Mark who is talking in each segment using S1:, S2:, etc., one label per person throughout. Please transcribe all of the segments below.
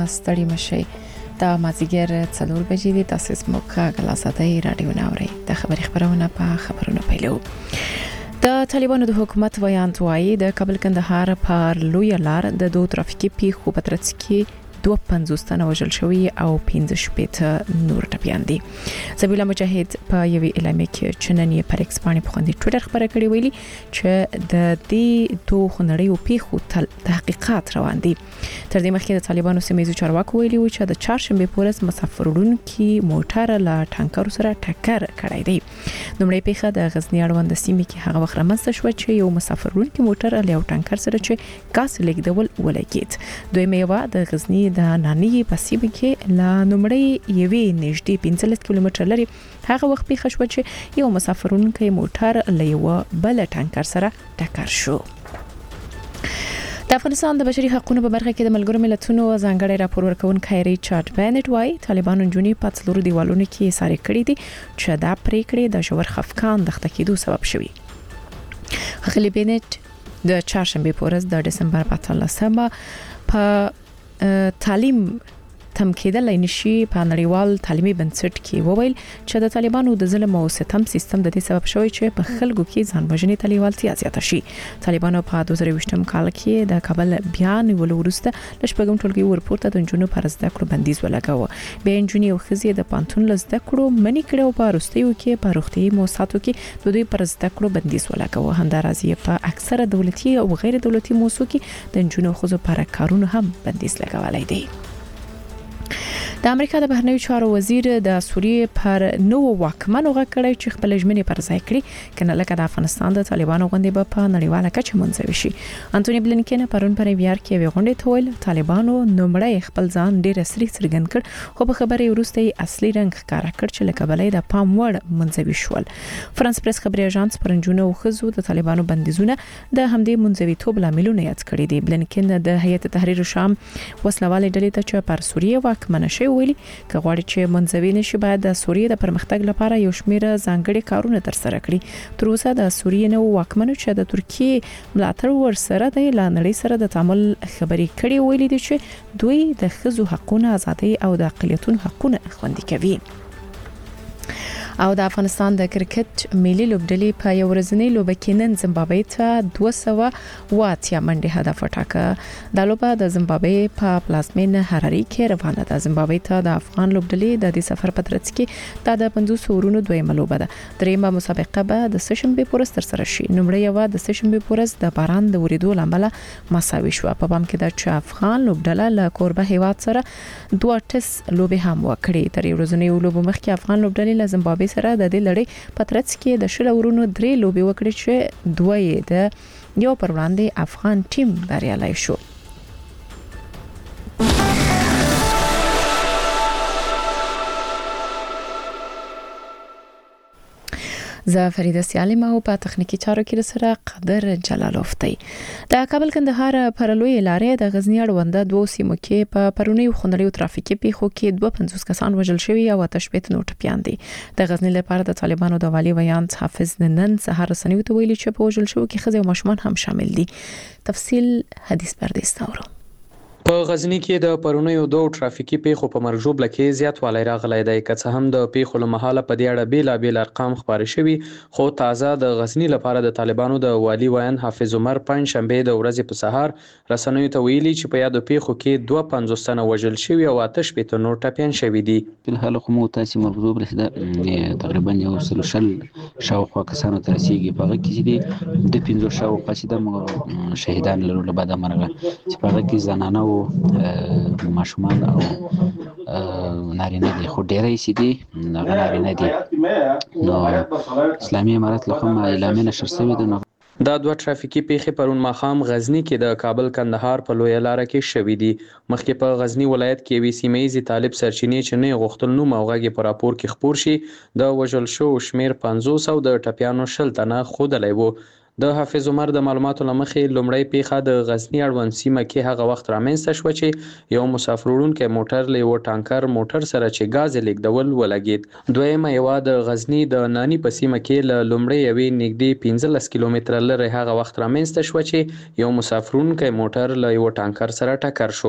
S1: ستړي مشي. دا مازیګر 4 بجې دي. تاسو زموږ غلاسادي رادیو ناوړي. د خبري خبرونه په خبرونو پیلو. د طالبانو د حکومت ویاند وایي د کابل کندهار پر لوی لار د 2 ترافیکي پیښو په ترڅ کې 52 تنه وژل شوي او 15 نور ټپیان دي. زبیلا مجاهد په یوې اعلامیه کې چننې پر ایکس باندې په خوندي ټویټر خبره کړې ویلي چې د دې دوه خنړیو پیښو تحقیقات روان دي. تر دې مخکې د طالبانو سیمایي چارواکو ویلي و چې د چهارشنبه پورز مسافروړونکو موټر له ټانکر سره ټکر کړی دی. نومړی پیښه د غزنی اړوند سیمې کې هغه وخت رامنځته شو چې یو مسافروړونکو موټر له یو ټانکر سره چې ګاز لیږدول ولګید. دویمه یو د غزنی د نانی په سیمه کې لا نومړی یوې نږدې 15 کیلومتر لري هغه وخت پیښه شو چې یو مسافروړونکو موټر له یو بل ټانکر سره ټکر شو. د افغانستان د بشري حقوقو په برخه کې د ملګرو ملتونو ځانګړي راپور ورکونکي ریچارډ بینټ وايي طالبانو جونی په څلورو دیوالونو کې ساري کړی دي چې دا پریکړې د ژور خفقان د ختکېدو سبب شوي. خلي بینټ د چهارشنبه پورز د دسمبر 15مه په تعلیم تم کېدل نشي په نړیوال تعلیمي بنسټ کې وویل چې د طالبانو د ظلم او ستم سیستم د دې سبب شوی چې په خلکو کې ځانوژنې تلیوالتیا زیاته شي. طالبانو په 2020م کال کې د کابل بیان ولورسته لشپږم ټولګي ورپورته د جنونو پر زده کړو بندیز ولګاوه. به جنونی او خزي د پانتون لزده کړو منی کړو په روستیو کې په روغتي موسساتو کې د دوی پر زده کړو بندیز ولګاوه. همدارازي په اکثره دولتي او غیر دولتي موسسو کې د جنونو خزو پر کارونو هم بندیز لګولای دی. د امریکا د بهرنیو چارو وزیر د سوریې پر نو واکمنو غکړی چې خپل ژمنې پر ځای کړي کنه لکه د افغانستان د طالبانو غونډې په نړیواله کچه منځوي شي. انټونی بلینکن پرون پر ویار کې غونډې ته ویل طالبانو نومړی خپل ځان ډېر سری څرګند کړ خو په خبرې وروسته اصلي رنګ ښکارا کړ چې لکه بلې د پام وړ منځوي شول. فرانس پریس خبري اژانس پرنجونه او خزو د طالبانو بندیزونه د همدې منځوي توب لاملونه یاد کړی دي. بلینکن د هیئت تحریر شام وسلواله ډلې ته چې پر سوریې واکمنه شي ویلي که غواړي چې منځوي نشي باید د سوریې د پرمختګ لپاره یو شمېر ځانګړي کارونه ترسره کړي. تر اوسه د سوریې نو واکمنو چې د ترکیه ملاتړ ورسره د لانړۍ سره د تعامل خبري کړي ویلي دي چې دوی د ښځو حقوقو ازادي او د اقلیتونو حقوقونه خوندي کوي. او د افغانستان د کرکټ ملي لوبډلې په یو ورځنی لوبه کې نن زیمبابوې ته 280 منډه هدف وټاکه. د لوبه د زیمبابوې په پلازمینه هراري کې روانه ده. زیمبابوې ته د افغان لوبډلې د دې سفر په ترڅ کې د 50 ورونو دویمه لوبه ده. دریمه مسابقه به د سشنبه پورز تر سره شي. نومړی یو د سشنبه پورز د باران د وریدو لامل مساوي شو. په بام کې د افغان لوبډله له کوربه هیواد سره 2 ټس لوبه هم وکړي. تر یو ورځنی لوبه مخکې افغان لوبډلې له زیمبابوې سره د دې لړۍ په ترڅ کې د شل ورونو 3 لوبې وکړي چې دوی د یو پر وړاندې افغان ټیم بریالي شو. زه فریده سیالم او په تخنیکی چارو کې سره قدر جلالوف دی. د کابل کندهار پر لوی لارې د غزنی اړوند دوه سیمو کې په پرونی خنړیو ترافیکي پیښو کې 52 کسان وژل شوي او 8 نور ټپیان دي. د غزنی لپاره د طالبانو د والی ویاند حافظ نن سهار سنوي ته ویلي چې په وژل شوو کې ښځې او ماشومان هم شامل دي. تفصیل حدیث پردیس تاورو.
S2: په غزنی کې د پرونیو 2 ترافیکي پیښو په مرجوب لکه زیاتوالی راغلی دی. که څه هم د پیښو له مهاله په دې اړه بیلابیل ارقام خبري شوي خو تازه د غزنی لپاره د طالبانو د والی ویاند حافظ عمر پنځشنبه د ورځې په سهار رسنیو ته ویلي چې په یادو پیښو کې 52 تنه وژل شوي او 8 نور ټپیان شوي دي.
S3: په حال خو مو تاسو مرجوب رسیده تقریبا یو سل شاوخوا کسانو ته رسیدي. په هغه کې دي د 15 شاوخوا چې د شهیدان لرو له بعد مرګ چې په هغه کې زنانه او ماشومان او نارینه دي خو ډیرې سي دي نارینه دي. نو اسلامي امارات له کومه اعلان نشر شوی دی.
S2: دا 2 ترافیکي پیښې پرون ماښام غزنی کې د کابل کندهار په لوی لار کې شوې دي. مخکې په غزنی ولایت کې وی سیمایي طالب سرچینې چې نه غوښتل نو موغه په راپور کې خبر شي د وژل شو شمیر 500 او د ټپیانو 60 تنه خودلې وو. د حافظ عمر د معلوماتو لمخې لومړی پیښه د غزنی اړوند سیمه کې هغه وخت رامنځته شو چې یو مسافروړونکو موټر له یو ټانکر موټر سره چې غاز لیږدول ولګید. دویمه یو د غزنی د نانی په سیمه کې له لومړی یوې نږدې 15 کیلومتر لري هغه وخت رامنځته شو چې یو مسافروړونکو موټر له یو ټانکر سره ټکر شو.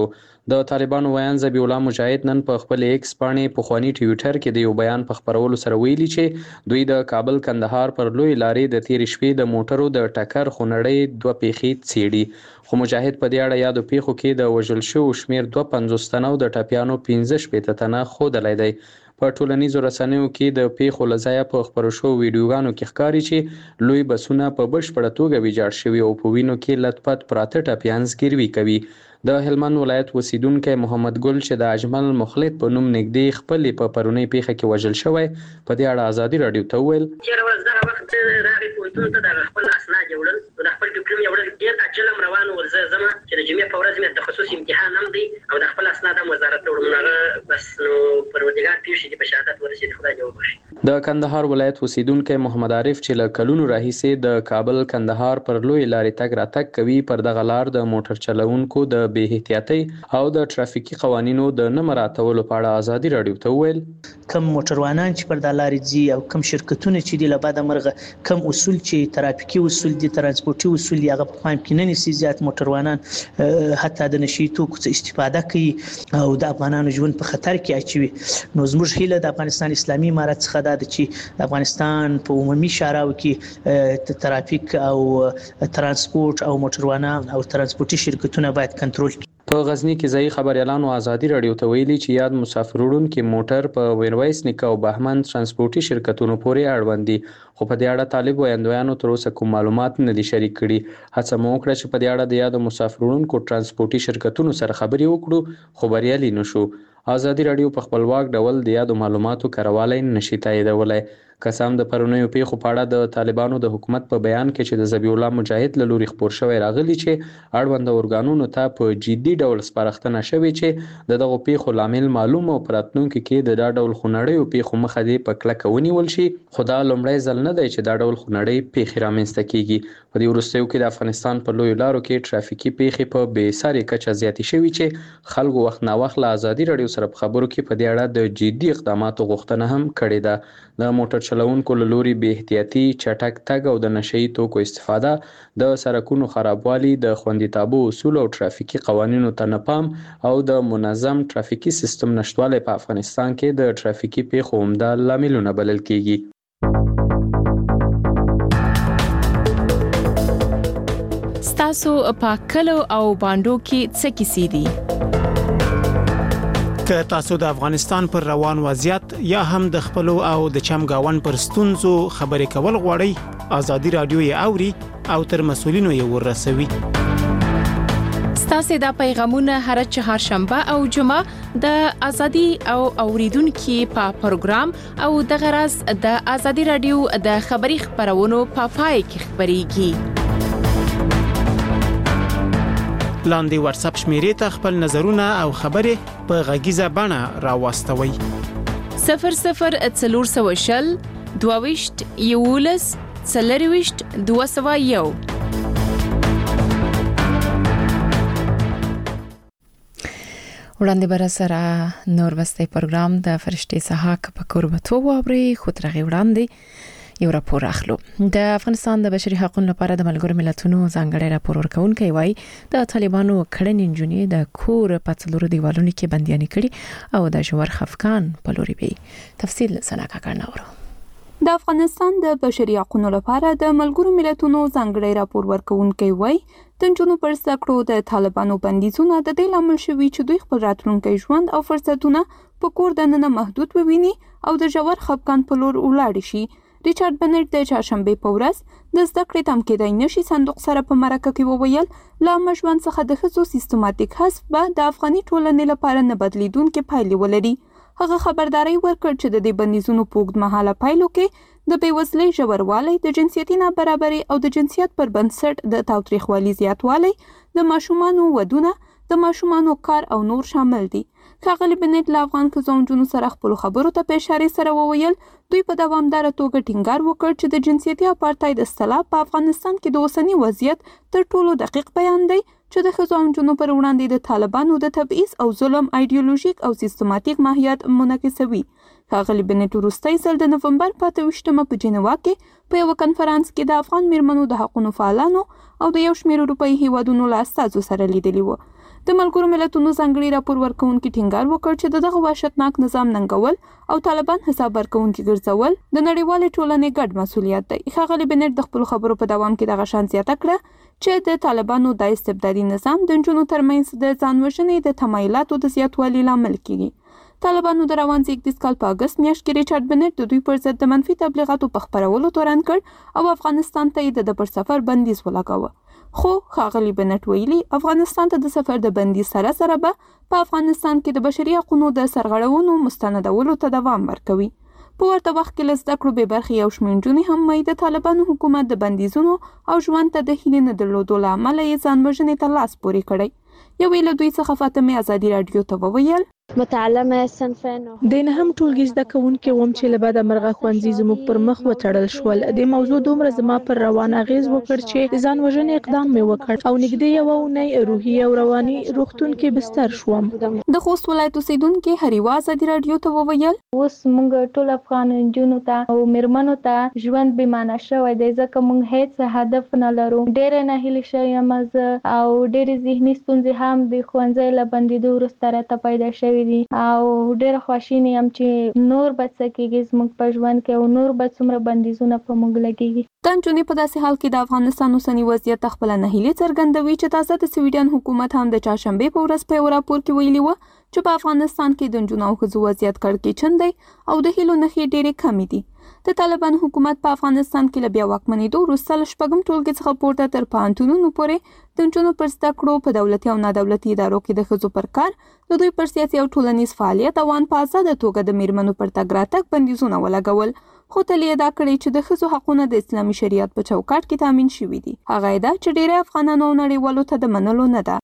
S2: د طالبانو ویان ذبیح الله مجاهد نن په خپل ایکس باندې په خواني ټویټر کې د یو بیان په خبرولو سره ویلي چې دوی د کابل کندهار پر لوی لارې د تیر شپې د موټرو د ټکر خونړۍ دوه پیښې څېړي خو مجاهد په دې اړه یادو پیښو کې د وژل شوو شمیر 52 تنه او د ټپیانو 15 تنه ښودلی دی په ټولنیزو رسنیو کې د پیښو له ځایه په خپرو شوو ویډیوګانو کې ښکاري چې لوی بسونه په بشپړه توګه ویجاړ شوي او په وینو کې لتپت پراته ټپیان زګیروي کوي د هلمند ولایت اوسیدونکی محمد ګل چې د اجمل مخلد په نوم نږدې خپلې په پرونۍ پیښه کې وژل شوی په دې اړه ازادي راډیو ته وویل
S4: چېرې ورځ دغه وخت راغی پوهنتون ته د خپل اسناد یوړل د خپل ډیپلوم یوړل ډېر عجله روان ول زه ځم چې د جمعې په ورځ مې تخصص امتحان هم دی او د خپل اسناد هم وزارت ته وړم هغه بس نو پروردګار پیښې دې په شهادت ورسېدې خدای دې وبخښي
S2: د کندهار ولایت اوسیدونکی محمد عارف چې له کلونو راهیسې د کابل کندهار پر لوی لارې تګ راتګ کوي پر دغه لار د موټر چلوونکو د بې احتیاطۍ او د ترافیکي قوانینو د نه مراعاتولو په اړه ازادي راډیو ته وویل
S5: کم موټروانان چې پر د لارې ځي او کم شرکتونه چې د لباده مرغه کم اصول چې ترافیکي اصول دي ترانسپورتي اصول هغه په پام کې نه نیسي زیات موټروانان حتی د نشي توکو څخه استفاده کوي او د افغانانو ژوند په خطر کې اچوي نو زموږ هیله د افغانستان اسلامي امارت څخه دا ده چې د افغانستان په عمومي شاراو کې ترافیک او ترانسپورت او موټروانان او ترانسپورتي شرکتونه باید کنټرول کړي
S2: په غزنی کې ځای خبريالانو ازادي راډیو ته ویلي چې یاد مسافر وړونکي موټر په ویرویس نیکه او بهمن ترانسپورتي شرکتونو پورې اړوند دي خو په دې اړه طالب ویاندویانو تر اوسه کوم معلومات نه دي شریک کړي هڅه مو وکړه چې په دې اړه د یاد مسافر وړونکو ترانسپورتي شرکتونو سره خبرې وکړو خو بریالي نشو ازادي راډیو په خپلواک ډول د یاد معلوماتو کاروالی نشي تاییدولای قسم د پرونیو پیښو په اړه د طالبانو د حکومت په بیان کې چې د ذبیح الله مجاهد له لوري خبر شوی راغلی چې اړوند اورګانونو ته په جدي ډول سپارښتنه شوې چې دغه پیښو لامل معلوم او پراتونکو کې د دا ډول خونړیو پیښو مخه دی په کلکه ونیول شي خدا لومړی ځل نه دی چې دا ډول خونړی پیښې رامنځته کیږي په دې وروستیو کې د افغانستان په لوی لارو کې ترافیکي پیښې په بې ساري کچه زیاتې شوي چې خلکو وخت نا وخت له ازادي راډیو سره په خبرو کې په دې اړه د جدي اقداماتو غوښتنه هم کړې ده د موټر چلوونکو له لوري بې احتیاطي چټک تګ او د نشئی توکو استفاده د سړکونو خرابوالي د خوندیتابو اصول او ترافیکي قوانینو ته نه پام او د منظم ترافیکي سیستم نشټوالی په افغانستان کې د ترافیکي پیښو عمده لاملونه بلل کیږي
S1: ستاسو په کلو او باندو کې څه کیسې دي
S6: که تاسو د افغانستان پر روان وضعیت یا هم د خپل او د چمګاون پر ستونزو خبرې کول غواړئ ازادي راډیو یې اوري او تر مسولینو یې ورسوي
S1: ستاسو د پیغامونه هر چهارشنبه او جمعه د ازادي او اوریدونکو په پروګرام او د غرض د ازادي راډیو د خبري خبرونو په پای کې خبريږي
S6: لاندې واتس اپ شمیرې ته خپل نظرونه او خبرې په غږیزه بڼه راوستوي
S1: 0040 22 یولس 40 201 وړاندې بر سره نور وسته پروګرام د فرشتي سحاق په قربتو وابري خو ترغه وړاندې یو راپور اخلو د افغانستان د بشري حقوقو لپاره د ملګرو ملتونو ځانګړی راپور ورکونکي وایي د طالبانو کړنې جنې د کور په څلورو دیوالونو کې بنديان کړي او د جوړ خفقان په لوري بي تفصیل سناکا کړناورو
S7: د افغانستان د بشري حقوقو لپاره د ملګرو ملتونو ځانګړی راپور ورکونکي وایي د جنونو پر سکړو د طالبانو بندیزونه د دې لامل شوي چې دوی خپل راتلونکي ژوند او فرصتونه په کور دننه محدود وویني او د جوړ خفقان په لور ولاړ شي ریچارډ بنټ د چهارشنبه په ورځ د زده کړې تم کېدای نشي صندوق سره په مرکه کې وویل لا مشوان څخه د خصو سیستماتیک حذف به د افغاني ټولنې لپاره نه بدلیدونکو پایلې ولري هغه خبرداري ورکړ چې د دې بندیزونو په اوږد مهاله پایلو کې د بیوزلۍ ژوروالی د جنسیتي نابرابرۍ او د جنسیت پر بنسټ د تاوتریخوالي زیاتوالی د ماشومانو ودونه د ماشومانو کار او نور شامل دي ښاغلي بنټ له افغان ښځو سره خپل خبرو ته په اشاره سره وویل دوی په دوامدار توګه ټینګار وکړ چې د جنسیتي اپارټاید اصطلاح په افغانستان کې د اوسنی وضعیت تر ټولو دقیق بیان دی چې د ښځو پر وړاندې د طالبانو د تبعیض او ظلم ایډیولوژیک او سیستماتیک ماهیت منعکسوي ښاغلي بنټ وروستی ځل د نوفمبر په 28مه په جنیوا کې په یو کنفرانس کې د افغان میرمنو د حقوقو فعالانو او د یو شمېر اروپایي هیوادونو له استازو سره لیدلی و د ملګرو ملتونو ځانګړي راپور ورکوونکي ټینګار وکړ چې دغه وحشتناک نظام ننګول او طالبان حساب ورکوونکي ګرځول د نړیوالې ټولنې ګډ مسؤلیت دی. ښاغلي بنټ د خپل خبرو په دوام کې دغه شان زیاته کړه چې د طالبانو د استبدادي نظام د نجونو ترمنځ د ځانوژنې د تمایلاتو د زیاتوالي لامل کیږي. طالبانو د روان 31 کال په اگست میاشت کې ریچارډ بنټ د دوی پر ضد د منفي تبلیغاتو په خپرولو تورن کړ او افغانستان ته د پر سفر بندیز ولګاوه. خو ښاغلي بنټ ویلي افغانستان ته د سفر د بندیز سره به په افغانستان کې د بشري حقوقو د سرغړونو مستندولو ته دوام ورکوي. په ورته وخت کې له زده کړو بې برخې یو شمېر نجونې هم وایي د طالبانو حکومت د بندیزونو او ژوند ته د هیلې نه درلودو له امله یې ځانوژنې ته لاس پورې کړی. یوې له دوی څخه فاطمه ازادي راډیو ته وویل
S8: متعلمه صنفین
S9: د نه هم ټولګي زده کوونکي وم چې له بده مرغه ښوونځي زموږ پر مخ وتړل شول. د موضوع دومره زما پر روان اغیز وکړ چې د ځان وژنې اقدام مې وکړ او نږدې یوه اونۍ روحي او رواني روغتون کې بستر شوم.
S7: د خوست ولایت اوسیدونکي هریوا ازادي راډیو ته وویل
S8: اوس موږ ټول افغان نجونو ته او میرمنو ته ژوند بې معنی شوی دی ځکه موږ هیڅ هدف نه لرو. ډېره ناهیلې شوې یم زه او ډېرې ذهني ستونزې هم د ښوونځي له بندېدو وروسته راته پیدا شوې دي او ډېره خواشینې یم چې نور به څه کېږي زموږ په ژوند کې او نور به څومره بندیزونه په موږ لګېږي.
S7: دا نجونې په داسې حال کې د افغانستان اوسني وضعیت ته خپله ناهیلي څرګندوي چې تازه د سویډن حکومت هم د چهارشنبې په ورځ په یو راپور کې ویلي وه چې په افغانستان کې د نجونو او ښځو وضعیت کړکېچن دی او د هیلو نښې ډېرې کمې دي. د طالبان حکومت په افغانستان کې له بیا واکمنېدو وروسته له شپږم ټولګي څخه پورته تر پوهنتونونو پورې د نجونو پر زده کړو په دولتي او نادولتي ادارو کې د ښځو پر کار د دوی پر سیاسي او ټولنیز فعالیت او ان په ازاده توګه د میرمنو پر تګ راتګ بندیزونه ولګول. خو تل یې دا کړی چې د ښځو حقونه د اسلامي شریعت په چوکاټ کې تامین شوي دي. هغه یې دا چې ډېری افغانانو او نړیوالو ته د منلو نه ده.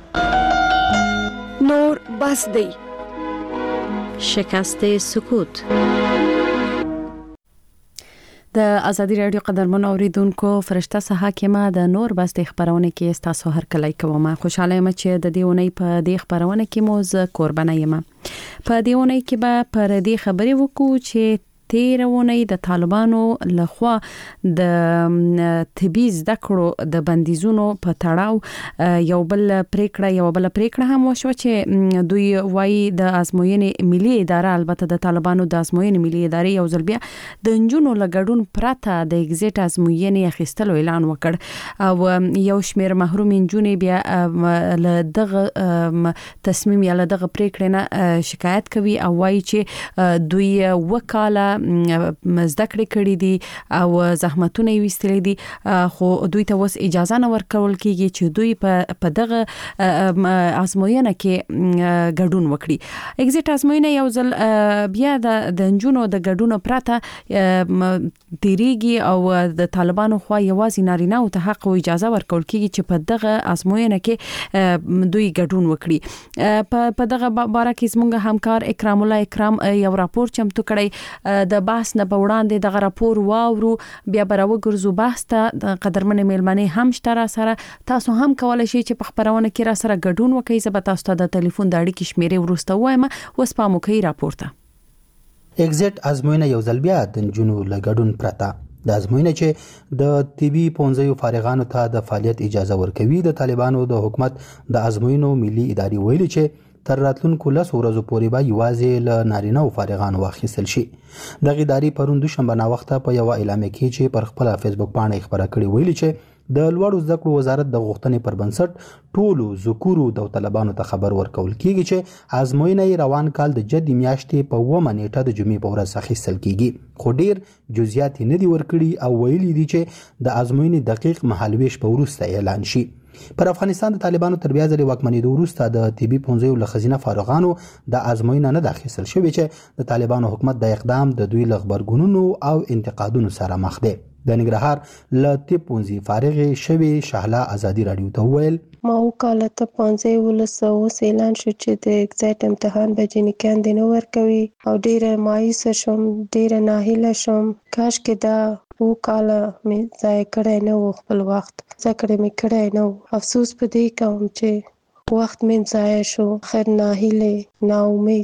S10: نور بس دی. شکست سکوت.
S1: د ازادي راډیو قدرمنو اوریدونکو فرشته حاکمه د نور بس د خبرونه کې تاسو هر کله کومه خوشاله یم چې د دې ونې په دې خبرونه کې موز قربانه یم. په دې ونې کې به پر دې خبرې وکړو چې تیرونه د طالبانو لخوا د طبي زده کړو د بندیزونو په تړاو یو بل پریکړه هم وشو چې دوی وايي د ازموینې ملي اداره البته د طالبانو د ازموینې ملي ادارې یو ځل بیا د نجونو لګډون پرته د ایگزیټ ازموینې اخیستلو اعلان وکړ او یو شمیر محروم نجونې بیا له دغه تصمیم یا له دغه پریکړې نه شکایت کوي او وايي چې دوی وکاله زده کړې کړې دي او زحمتونه یې وستلې دي خو دوی ته اوس اجازه نه ورکول کیږي چې دوی په دغه ازموینه کې ګډون وکړي. ایگزیټ ازموینه یو ځل بیا د نجونو د ګډون پرته تیریږي او د طالبانو خوا یوازې نارینه او ته حق او اجازه ورکول کیږي چې په دغه ازموینه کې دوی ګډون وکړي. په دغه باره کې زموږ همکار اکرام الله اکرام یو راپور چمتو کړی. د بحث نه په وړاندې دغه راپور واورو بیا به راوګرځو بحث ته. د قدرمنې میلمنې هم شته را سره تاسو هم کولای شئ چې په خبرونه کې را سره ګډون وکړئ. زه به تاسو ته د ټلیفون د اړیکې شمیرې وروسته وایم. اوس پام وکړئ راپور ته.
S11: ایگزیټ ازموینه یو ځل بیا د نجونو له ګډون پرته د ازموینه چې د طبي پونځیو فارغانو ته د فعالیت اجازه ورکوي. د طالبانو د حکومت د ازموینو ملي ادارې ویلي چې تر راتلونکو 10 ورځو پورې به یوازې له نارینه او فارغانو واخیستل شي. د ادارې پرون دوشنبه ناوخته په یو اعلامیه کې چې پر خپل فیسبوک باندې خبره کړې ویلي چې د لوړو زده کړو وزارت د غوښتنې پر بنسټ ټولو ذکورو د طالبانو ته خبر ورکول کیږي چې ازموینه روان کال د جدي میاشتې په 9 نیټه د جمعې په ورځ اخیستل کیږي. خو ډیر جزئیات نه دي ورکړي او ویلي دي چې د ازموینې دقیق مهالویش په وروسته اعلان شي. پر افغانستان د طالبانو تر بیا ځلې واکمنېدو وروسته د طبي پونځیو له ښځینه فارغانو د ازموینه نه اخیستل شوې چې د طالبانو حکومت د اقدام د دوی له غبرګونونو او انتقادونو سره مخ دی. د ننګرهار له طب پونځي فارغې شوې شهلا ازادي راډیو ته وویل
S12: ما وکاله ته پونځي ولسه اوس اعلان شو چې د ایگزیټ امتحان به جنکان دی نه ورکوي او ډیره مایوسه شوم، ډیره ناهیله شوم. کاش کې دا وکاله مې ضایع کړی نه و، خپل وخت ذکر مې کړی نه و. افسوس په دې کوم چې وخت مې ضایع شو. خیر ناهیله نا امید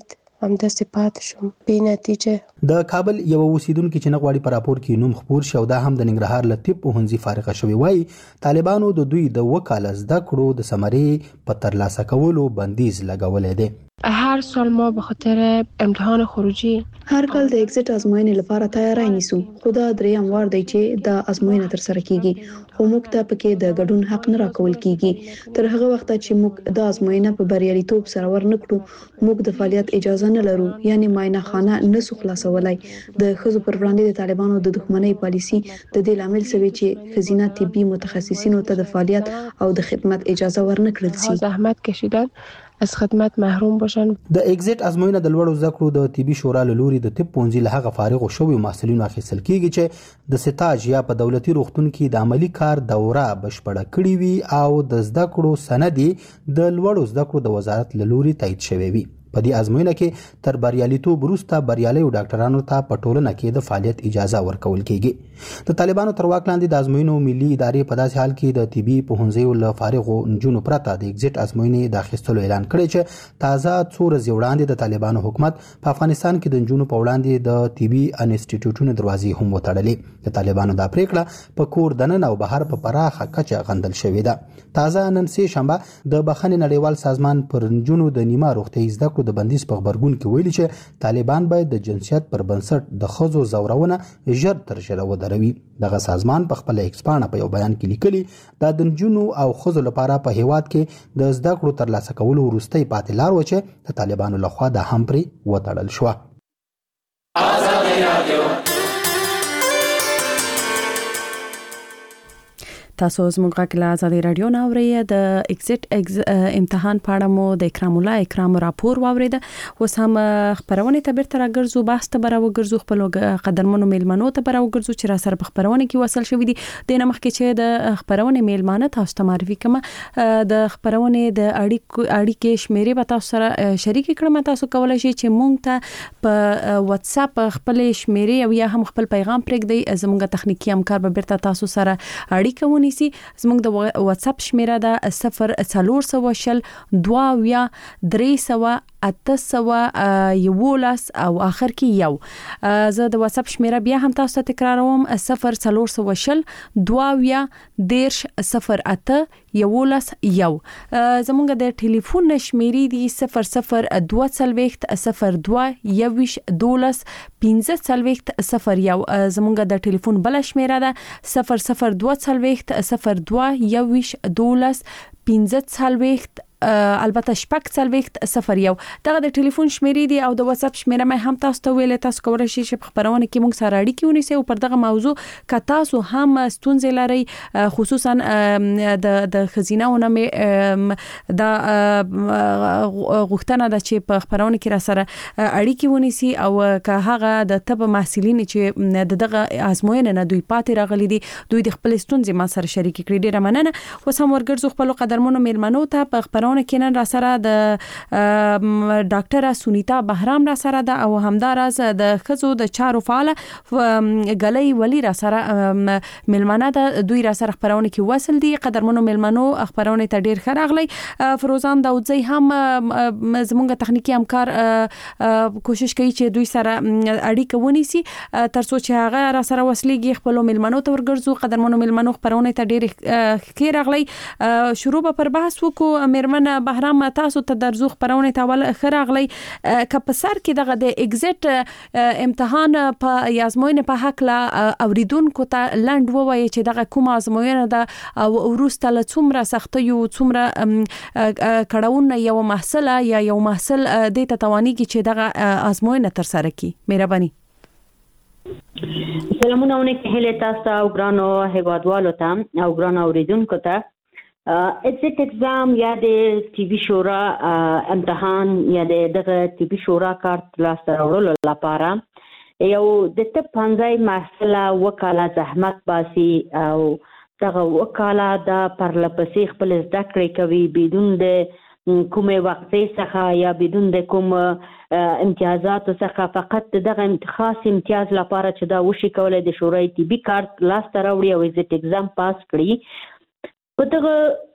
S12: همداسې پاتې شوم بې نتیجه.
S11: د کابل یو اوسیدونکو چې نه غواړي په راپور کې نوم خپور شي او دا هم د ننګرهار له طب پوهنځي فارغه شوی وایي طالبانو د دوی د وکاله زده کړو د ثمرې په ترلاسه کولو بندیز لګولی دی.
S13: هر سال ما به خاطر امتحان خروجی
S14: هر کال د ایگزیټ ازموینې لپاره تیاری نیسو، خو دا دریم وار دی چې د ازموینه تر سره کیږي، خو موږ ته پکې د ګډون حق نه راکول کیږي. تر هغه وخت چې موږ د ازموینه په بریالیتوب سره ورنکړو، موږ د فعالیت اجازه نه لرو، یعنی معاینه خانه نه سو خلاصولای. د ښځو پر وړاندې د طالبانو د دښمنۍ پالیسي د دې لامل شوی چې ښځینه طبي متخصصینو ته د فعالیت او د خدمت اجازه ورنکړل شي.
S13: زحمت کشیدن از خدمت محروم باشن.
S11: د ایگزیټ ازموینه د لوړو زده کړو د طبي شورا له لوري د طب پوهنځي له هغه فارغ شویو محصلینو اخیستل کیږي چې د سټاج یا په دولتي روغتون کې د عملی کار دوره بشپړه کړې وي او د زده کړو سند د لوړو زده کړو د وزارت له لوري تایید شوی وي. په دې ازموینه کې تر بریالیتوب وروسته بریالیو ډاکټرانو ته په ټولنه کې د فعالیت اجازه ورکول کیږي. د طالبانو تر واک لاندې د ازموینو ملي ادارې په داسې حال کې د طبي پوهنځیو له فارغو نجونو پرته د ایگزیټ ازموینې د اخیستلو اعلان کړی چې تازه څو ورځې وړاندې د طالبانو حکومت په افغانستان کې د نجونو په وړاندې د طبي انسټیټیوټونو دروازې هم وتړلې. د طالبانو دا پریکړه په کور دننه او بهر په پراخه کچه غندل شوې ده. تازه نن سه شنبه د بخښنې نړیوال سازمان پر نجونو د نیمه روغتیايي زده کړو د بندیز په خبرګون کې ویلي چې طالبان باید د جنسیت پر بنسټ د ښځو زورونه ژر تر ژره ودروي. دغه سازمان په خپل ایکس پاڼه په یو بیان کې لیکلي دا د نجونو او ښځو لپاره په هیواد کې د زده کړو ترلاسه کولو وروستۍ پاتې لار و چې د طالبانو لخوا د هم پرې وتړل شوه.
S1: تاسو زموږ غږ له ازادي رادیو نه اورئ. د ایگزیټ امتحان په اړه مو د اکرام الله اکرام راپور واورید. اوس هم خبرونه ته بیرته راګرځو، بحث ته راوګرځو، خپل قدرمنو میلمنو ته راوګرځو چې را سره په خبرونه کې وصل شوې دي. د نه مخکې چې د خبرونه میلمانه تاسو ته معرفي کوم، د خبرونه د اړیکې شمیرې به تاسو سره شریک کړم. تاسو کولای شئ چې مونږ ته په واتس اپ خپل شمیرې او یا هم خپل پیغام پرېږدئ. زموږ تخنیکی همکار به بیرته تاسو سره اړیکه ونیسي. زموږ د واتس اپ شمیره ده 0400 2 300 811 او اخر کې یو. زه د واتس اپ شمیره بیا هم تاسو ته تکراروم 0400 2 008 11 زموږ د ټلیفون شمیرې دي 0020 02 21 12 15 زموږ د ټلیفون بل شمیره ده 0020 02 21 12 15 البته شپږ څلوېښت 01 دغه د ټلیفون شمیرې دي او د واتس اپ شمیره مې هم تاسو ته ویل. تاسو کولای شئ چې په خبرونه کې موږ سره اړیکې ونیسئ او پر دغه موضوع که تاسو هم ستونزې لرئ، خصوصا د خزینهونه مې د غوښتنه ده چې په خبرونه کې را سره اړیکې ونیسي او که هغه د طب محصلین چې دغه ازموینه نه دوی پاتې راغلي دي، دوی د خپل ستونزې ما سره شریک کړي. ډیره مننه. اوس هم ورګرځو خپل قدرمنو میلمنو ته. په خبرونه کې نن را سره د ډاکټره سونیتا بهرام را سره ده او همداراز د ښځو د چارو فعاله ګلۍ ولی را سره میلمانه ده. دوی را سره خبرونه کې وصل دي. قدرمنو میلمنو خبرونه ته ډیر ښه راغلی. فروزان داودزی هم زموږ تخنیکی همکار کوشش کوي چې دوی سره اړیکه ونیسي ترڅو چې هغه را سره وصلېږي. خپل میلمنو ته ورګرځو. قدرمنو میلمنو خبرونه ته ډیر ښه راغلی. شروع به پر بحث وکړو. میرمن بهرام تاسو ته درځو خبرونه ته ول خراغلی. که په سر کې دغه د ایگزیټ امتحان په ازموینه په حق لا اوریدونکو ته لند ووایي چې دغه کوم ازموینه ده او ورسته له څومره سختي او څومره کړهونه یو محصل یا یو محصل د ته توانیږي چې دغه ازموینه تر سره کړي. مهرباني.
S15: سلامونه ونکه هله تاسو او ګرانو هیوادوالو ته او ګرانو اوریدونکو ته. ایگزیټ اگزام یا د ټي وي شورا امتحان یا دغه ټي وي شورا کارت لاسته راوړلو لپاره یو د طب پوهنځي محصل وکاله زحمت باسي او دغه وکاله د پرلپسې خپل زده کړې کوي بدون د کومه وقفې څخه یا بدون د کوم امتیازات څخه، فقط دغه خاص امتیاز لپاره چې دا وشي کولای د شورای ټي وي کارت لاسته راوړي او ایگزیټ اگزام پاس کړي. په دغه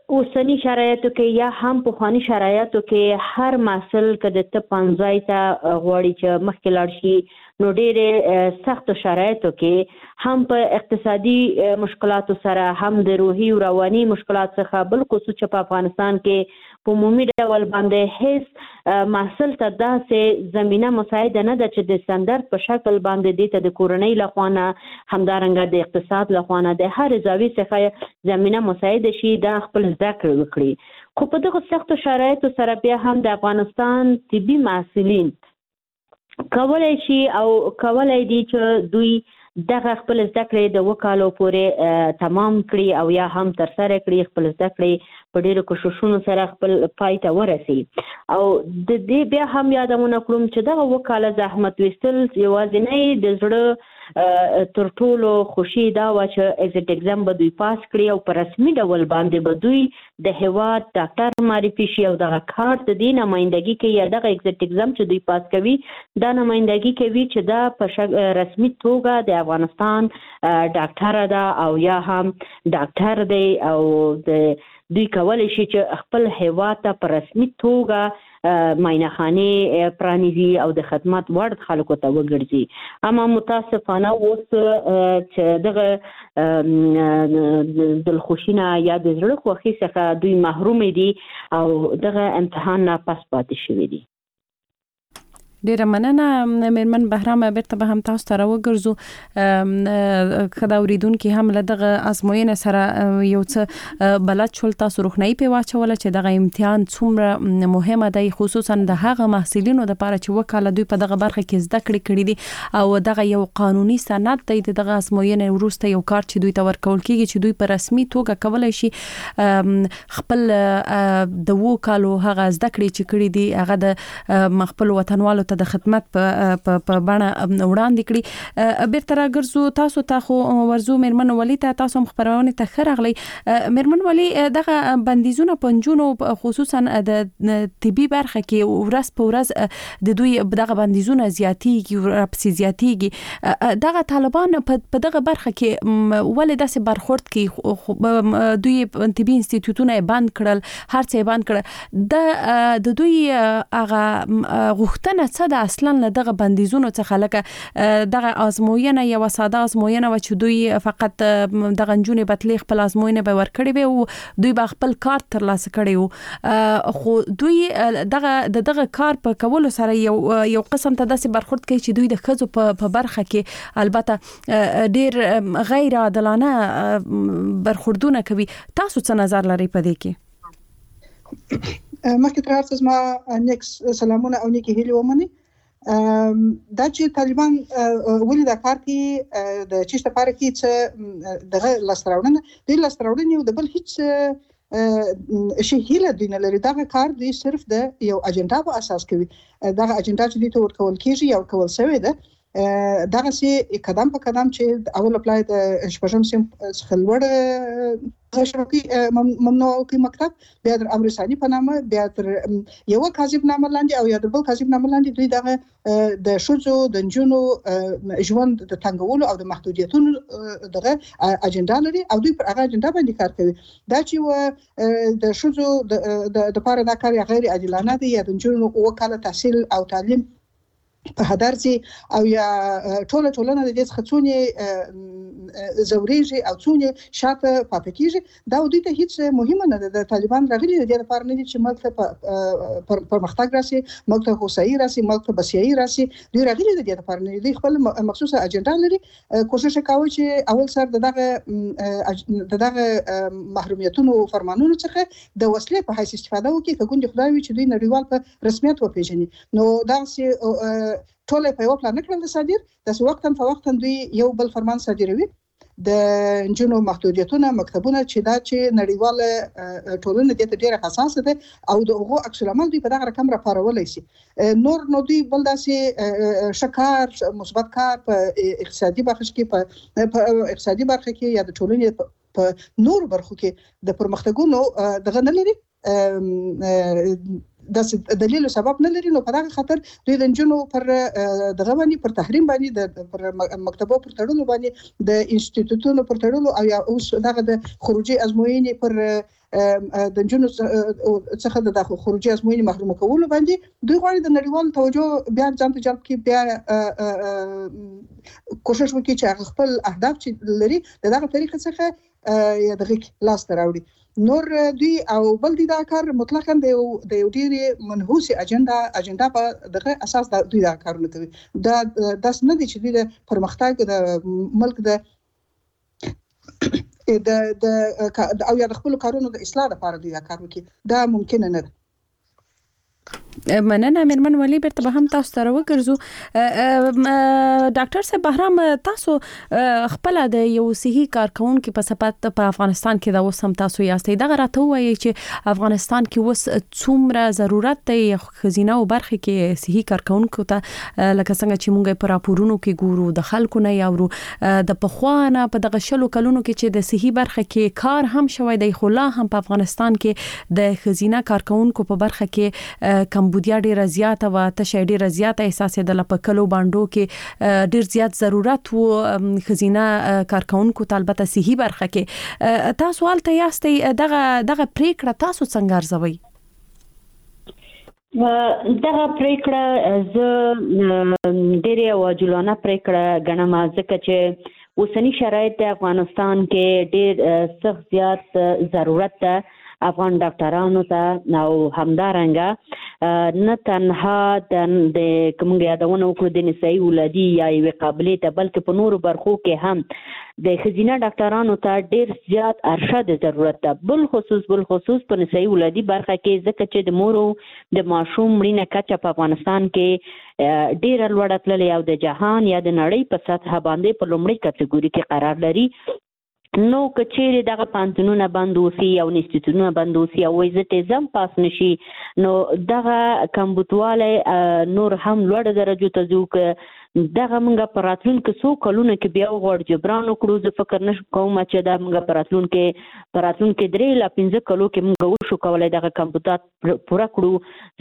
S15: اوسنی شرایطو کې یا هم پخواني شرایطو کې هر محصل که د ته پنځای ته غواړي چې مخکې لاړ شي نو ډېرې سختو شرایطو کې هم په اقتصادي مشکلاتو سره هم د روحي او رواني مشکلات څخه بل خصوص چې په افغانستان کې په عمومي ډول باندې هیڅ محصل ته داسې زمینه مساعده نه ده چې د سټنډرډ په شکل باندې دې ته د کورنۍ لخوا نه همدارنګه د اقتصاد لخوا نه د هر زاویې څخه زمینه مساعده شي دا خپل زده کړې وکړي. خو په دغه سختو شرایطو سره بیا هم د افغانستان طبي محصلین کولای شي او کولای دي چې دوی دغه خپل زده کړې د وکالو پورې تمام کړي او یا هم ترسره کړي خپل زده کړې په ډېرو کوششونو سره خپل پای ته ورسي. او د دې بیا هم یادونه کړم چې دغه وکاله زحمت ویستل یوازینی د زړه تر ټولو خوشي دا وه چې ایگزیټ اگزام به دوی پاس کړي او په رسمي ډول باندې به دوی د هیواد ډاکټر معرفي شي او دغه کارت د دې نمایندګي کوي یا دغه ایگزیټ اگزام چې دوی پاس کوي دا نمایندګي کوي چې دا په رسمي توګه د افغانستان ډاکټره ده او یا هم ډاکټر دی او د دوی کولی شي چې خپل هیواد ته په رسمي توګه معاینهخانې پرانیزي او د خدمت وړ خلکو ته وګرځي. اما متاسفانه اوس چې دغه دلخوشي نه یا د زړه خوښۍ څخه دوی محروم دي او دغه امتحان نه پس پاتې شوي دي.
S1: ډیره مننه میرمن بهرام. بیرته به هم تاسو ته راوګرځو که دا اوریدونکي هم له دغه ازموینې سره یو څه بلد شول تاسو روښنایي پې واچوله چې دغه امتحان څومره مهمه دی خصوصا د هغه محصلینو دپاره چې وکاله دوی په دغه برخه کې زده کړې کړي دي او دغه یو قانوني سند دی د دغه ازموینې وروسته یو کار چې دوی ته ورکول کیږي چې دوی په رسمي توګه کولی شي خپل د وکالو هغه زده کړې چې کړي دي هغه د خپل وطنوالو ته د خدمت په بڼه وړاندې کړي. بیرته راګرځو تاسو ته خو ورزو میرمن ولی ته تاسو هم خبرونه ته ښه راغلی. میرمن ولی دغه بندیزونه په نجونو خصوصا د طبي برخه کې ورځ په ورځ د دوی دغه بندیزونه زیاتیږي او راپسې زیاتیږي. دغه طالبان په دغه برخه کې ولې داسې برخورد کوي؟ دوی طبي انسټیټیوټونه بند کړل هر څه بند کړل. د دوی هغه غوښتنه څه ده اصلا له دغه بندیزونو څخه؟ لکه دغه ازموینه یوه ساده ازموینه وه چې دوی فقط دغه نجونې به خپل ازموینه به ورکړې وي او دوی به خپل کارت ترلاسه کړی و. خو دوی دغه کار په کولو سره یو قسم ته داسې برخورد کوي چې دوی د ښځو په برخه کې البته ډیر غیر عادلانه برخوردونه کوي. تاسو څه نظر لرئ په دې کې؟
S16: مخکې تر هر څه زما نیکس سلامونه او نیکې هیلې ومنئ. دا چې طالبان ولې دا کار کوي د چیش لپاره کوي چې دغه لاسته راوړنه دوی لاسته راوړنې او د بل هیڅ شي هیله دوی نه لري. دغه کار دوی صرف د یو اجنډا په اساس کوي. دغه اجنډا چې دوی ته ورکول کېږي یا ورکول شوې ده دغه سي قدم په قدم چې اول اپلای د شپږم سیم څخه لوړ شرکي ممنوع کوي مکتب بیا د امرسانی په نامه بیا تر یو کاذب نامه لاندې او یا د بل کاذب نامه لاندې دوی دغه د شوزو د جنونو ژوند د تنګولو او د محدودیتونو دغه اجنډا لري او دوی پر هغه اجنډا باندې کار کوي. دا چې د شوزو د لپاره دا کار غیر عادلانه دی یا د جنونو وکاله تحصیل او تعلیم په هدر سي او یا ټولنه د دې څخه څونې زوريږي او څونې شاته پاتې کیږي. دا دوی ته هیڅ مهمه نه ده. د طالبان راغلي د دې لپاره نه دي چې ملک ته پرمختګ راسي ملک ته هوسايي راسي ملک ته بسیايي راسي. دوی راغلي د دې لپاره نه دي. خپل مخصوصه اجنډا لري. کوشش کوي چې اول سر دغه محرومیتونو فرمانونو څخه د وسلې په حیث استفاده وکړي که ګوند خدای وي چې دوی نړیوال په رسمیت وپیژني. نو دا ټول په یو پلان کړل د صادر د وختن په وختن دوی یو بل فرمان صادروي د جنونو محدودیتونه مکتبونه چې دا چې نړیواله ټولنه د ډیره حساسه ده او د هغو عکس العمل دوی په دغه رقم راپارولای شي. نو دوی بل داسې شکار مثبت کار په اقتصادي برخه کې په اقتصادي برخه کې یا د ټولنې په نور برخو کې د پرمختګونو دغه نه لري د دلیل سبب نه لري. نو په دغه خاطر دوی د جنونو پر دغه باندې پر تحریم باندې پر مکتبو پر تړلو باندې د انسټیټیوټونو پر تړلو او یا اوس دغه د خروجي ازموینې پر د جنونو څخه د خروجي ازموینې محروم کول باندې دوی غواړي د نړیوال توجه بیا ځان ته جلب کړي، بیا کوشش وکړي چې خپل اهداف چې لري دغه طریقې څخه دغه لاس ته راوړي. نور دوی او بل دي دا کار مطلقاً د یو ډېرې منحوسه اجنډا په دغه اساس دوی دا کارونه کوي. دا داس نه دي چې د پرمختګ د ملک د او یا د خپل کارونو د اصلاح لپاره دوی دا کار وکړي. دا ممکن نه ده.
S1: مننه میرمن ولی بیرته به هم تاسو ته راوګرځو. ډاکټر صاحب بهرام، تاسو خپل د یو صحي کارکونکو په صفت په افغانستان کې دا اوس هم تاسو یاستئ، دا راته وایي چې افغانستان کې اوس څومره ضرورت دی خزینه او برخه کې صحي کارکونکو ته، لکه څنګه چې موږ په راپورونو کې ګورو د خلکو نه یاورو د پخوانه په دغه شلو کلونو کې چې د صحي برخه کې کار هم شوی دی، خو لا هم په افغانستان کې د خزینه کارکونکو په برخه کې کمبودیا ډیره زیاته و، تشه ډیره زیاته احساس د لپکلو باندو کې ډیر زیات ضرورت و خزینه کارکونکو طالبته صحي برخه کې. تاسو حالت یاستئ، دغه پریکړه تاسو څنګه ارزوي؟
S15: دغه پریکړه زه ډیره واجبانه پریکړه ګڼم، ځکه چې اوسنی شرایط د افغانستان کې ډیر سخت زیات ضرورت ده افغان ډاکټرانو ته، او همدارنګه نه تنها د کومه یادونه وکړو د نسایي ولادي یا یو قابلیت ته، بلکې په نورو برخو کې هم د خزینه ډاکټرانو ته ډیر زیات ارشد ضرورت ده، بل خصوص په نسایي ولادي برخه کې، ځکه چې د مورو د ماشوم مړینه کچه په افغانستان کې ډیر لوړه تللې او د جهان یا د نړۍ په سطح باندې په لومړۍ کټګوري کې قرار لري. نو کچېره دغه پانتونونه بندوسی او انسټیټیوټونه بندوسی او ویزټیزم پاس نشي، نو دغه کمبوتواله نور هم لوړ درجه ته ځو. دغه موږ په راتلونکو څو کلونو کې بیا وغوړ جبران وکړو. زه فکر نشم کوم چې دا موږ په راتلونکو 3 لا 5 کلو کې موږ وشو کولای دغه کمپیوټر پوره کړو،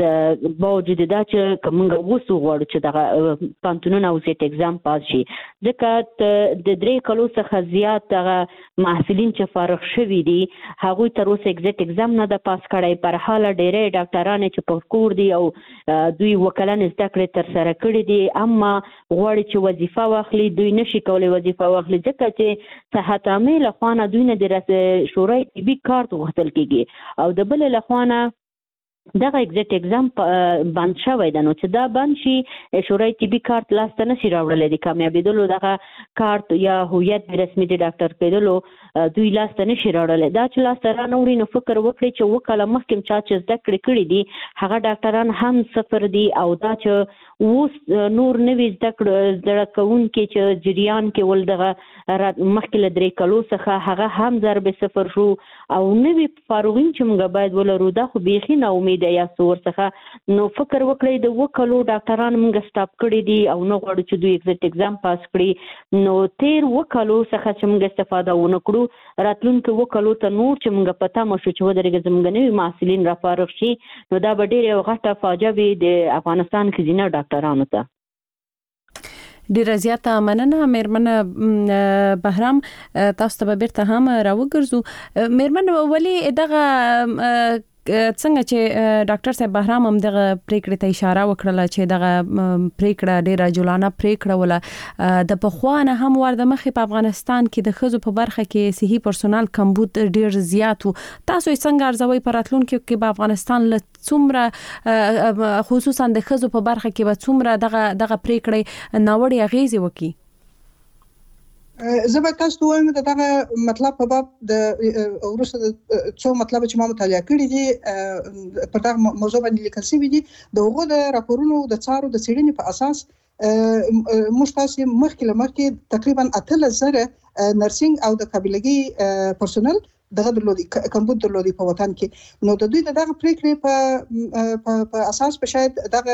S15: باوجود دا چې موږ وسو غواړو چې دغه پانتونونه او سیټ ایگزام پاس شي، ځکه د 3 کلو څخه زیات دغه محصلین چې فارغ شوي دي هغوی تر اوسه ایگزیټ ایگزام نه د پاس کړی. پر حال ډېرې ډاکټران چې په کور دي او دوی وکلن زده کړې تر سره کړې دي، اما غواړي چې وظیفه واخلي، دوی نشي کولای وظیفه واخلي، ځکه چې صحت عامه له خوانه دوی نه د شورای طبي کارت غوښتل کیږي او د بل له خوانه دغه ایگزیټ ایگزام بند شوی ده. نو چې دا بند شي شورای طبي کارت لاسته نشي راوړلی، د کامیابیدلو دغه کارت یا هویت رسمي د ډاکټر کېدلو دوی لاسته نشي راوړلی. دا چې لاسته رانه وړي نو فکر وکړي چې وکاله مخکې چا چې زده کړې دي هغه ډاکټران هم صفر دي، او دا چې اوس نور نوي زده کوونکي چې جریان کې ول دغه مخکې له 3 کلو څخه هغه هم ضرب صفر شو، او نوي فارغین چې موږ باید ولرو دا خو بیخي نا امید یا سور څخه. نو فکر وکړئ د 2 کلو ډاکټران موږ سټاپ کړي دي او نو غواړو چې دوی ایگزیټ ایگزام پاس کړي. نو 2 کلو څخه چې موږ استفاده ونه کړو، راتلونکو 2 کلو ته نور چې موږ پتا مو شو چې ودرېږي زموږ نوي محصلین را فارغ شي، نو دا به ډېره غټه فاجعه وي د افغانستان خزینه ډاکټرانو ته.
S1: ډیره زیاته مننه میرمن بهرام، تاسو ته بیرته هم راوګرځو. میرمن ولی دغه څنګه چې ډاکټر صاحب بهرام هم دغه پریکړې ته اشاره وکړه چې دغه پریکړه ډیره جولانه پریکړه ولا د پخوانه هم ورده مخې په افغانستان کې د خزو په برخه کې صحي پرسونل کمبود ډیر زیات وو. تاسو څنګه ارزوي په راتلونکي کې په افغانستان له څومره خصوصا د خزو په برخه کې به څومره دغه پریکړې ناوړه اغیزې وکړي؟
S16: زه به تاسو ته وایم دغه مطلب په باب د وروسته څو مطلب چې ما مطالعه کړی دي په دغه موضوع باندې لیکل شوی دي، د هغو د راپورونو د څارو د څېړنې په اساس موږ تاسو مخکې تقریبا 8000 نرسنګ او د قابلیتي پرسونل دغه درلودي کمبود درلودي په وطن کې. نو د دوی دغه پریکړې په اساس په شاید دغه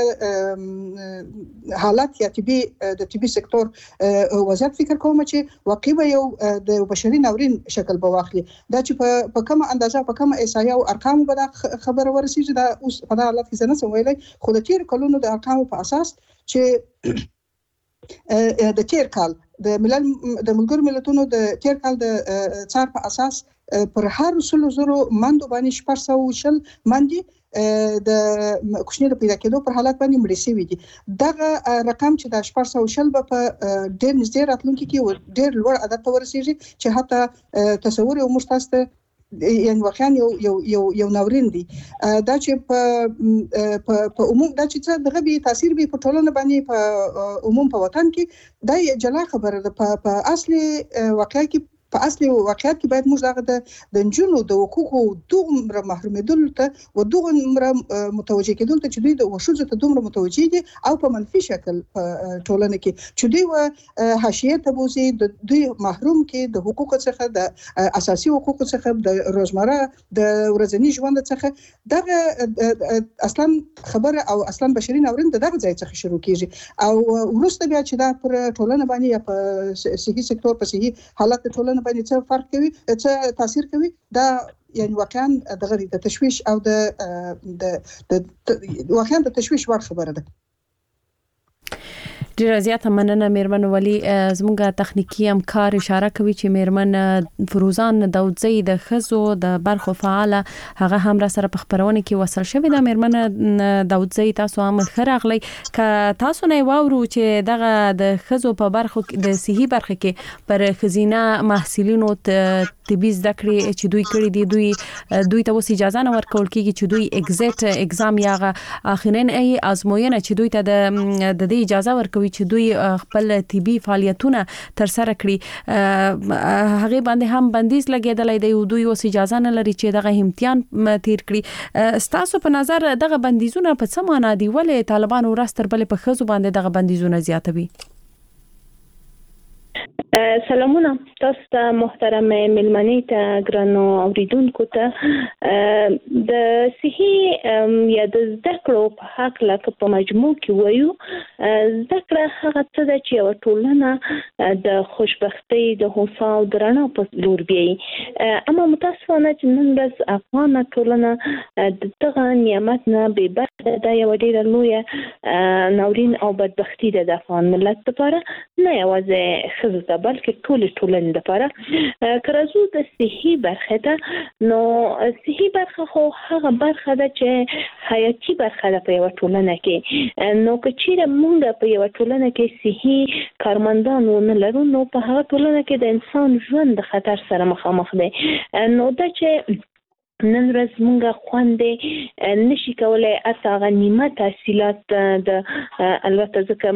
S16: حالت یا د طبي سکتور وضعیت فکر کوم چې واقعي یو د بشري ناورین شکل به واخلي. دا چې په کومه اندازه په کومه احصایه او ارقام به خبر ورسیږي دا اوس په دغه حالت کې نه سم ویلای، خو د تیر کلونو د ارقامو په اساس چې د تیر کال د ملګرو ملتونو د تیر کال د څار په اساس پر هر 100,000 مندو باندې 420 مندي د کوچنی د پیدا کېدو پر حالت باندې مړ شوي دي. دغه رقم چې د 420 په ډېر نږدې راتلونکي کې ډېر لوړ عدد ته ورسیږي چې حتی تصور یو مشتاسته یعنی واقعا یو ناورین دي. دا چې په عموم دا چې دغه به تاثیر به په ټولنه باندې په عموم په وطن کې دا جلا خبره ده. په اصلي واقعیت کې باید موږ دغه د جنونو د حقوقو دومره محرومېدل ته و دومره متوجه کېدل ته چې دوی د وشوځ ته دومره متوجه دي او په منفي شکل په ټولنه کې چې دوی و حاشیه ته بوزي د دوی محروم کې د حقوقو څخه د اساسي حقوقو څخه د روزمره د ورځني ژوند څخه دغه اصلا خبره او اصلا بشري ناورین دغه ځای څخه شروع کیږي او وروسته بیا چې دا پر ټولنه باندې یا په صحي سکتور په صحي حالت ټولنه باندې څه فرق کوي څه تاثیر کوي دا یعنی واقعا د تشویش او د واقعا د تشویش وړ خبره ده.
S1: ډیره زیاته مننه میرمن ولی. زموږه تخنیکی همکار اشاره کوي چې میرمن فروزان داودزی د خزو د برخو فعال هغه هم را سره په خبرونه کې وصل شوی د میرمن داودزی. تاسو هم خراغلی ک تاسو نه واورو چې دغه د خزو په برخو د صحي برخه کې پر خزینه محصلینو طبي زده کړې چې دوی کړی دي دوی ته اوس اجازه نه ورکول کیږي چې دوی ایگزیټ اگزام یا اخرین ای ازموینه چې دوی ته د دې اجازه ورکوي چې دوی خپل طبي فعالیتونه تر سره کړي. هغه باندې هم بندیز لګیدلای دی دوی اوس اجازه نه لري چې دغه امتحان تیر کړي. ستاسو په نظر دغه بندیزونه په څه معنی دي؟ ولې طالبان ورستر بل په خزو باندې دغه بندیزونه زیاتوي؟
S8: سلامونه تاسو ته محترم ملمنې ته ګرانو اوریدونکو ته د صحي یا د زده کړو په حق لکه په مجموع کې وایو زده کړه هغه څه ده چې یو ټولنه د خوشبختۍ د هوسا او درنه په لور بیایي. اما متاسفانه چې نن ورځ افغان ټولنه د دغه نعمت نه بې برخه ده. یو ډېره لویه ناورین او بدبختي ده د افغان ملت لپاره، نه یوازې ښځو ته بلکې ټولنې لپاره. که راځو د صحي برخې ته، نو صحي برخه خو هغه برخه ده چې حیاتي برخه ده په یوه ټولنه کې. نو که چیرې موږ په یوه ټولنه کې صحي کارمندان ونه لرو، نو په هغه ټولنه کې د انسان ژوند د خطر سره مخامخ دی. نو دا چې نن ورځ مونږه خوندې نشي کولای اته هغه نیمه تحصیلات د البته ځکه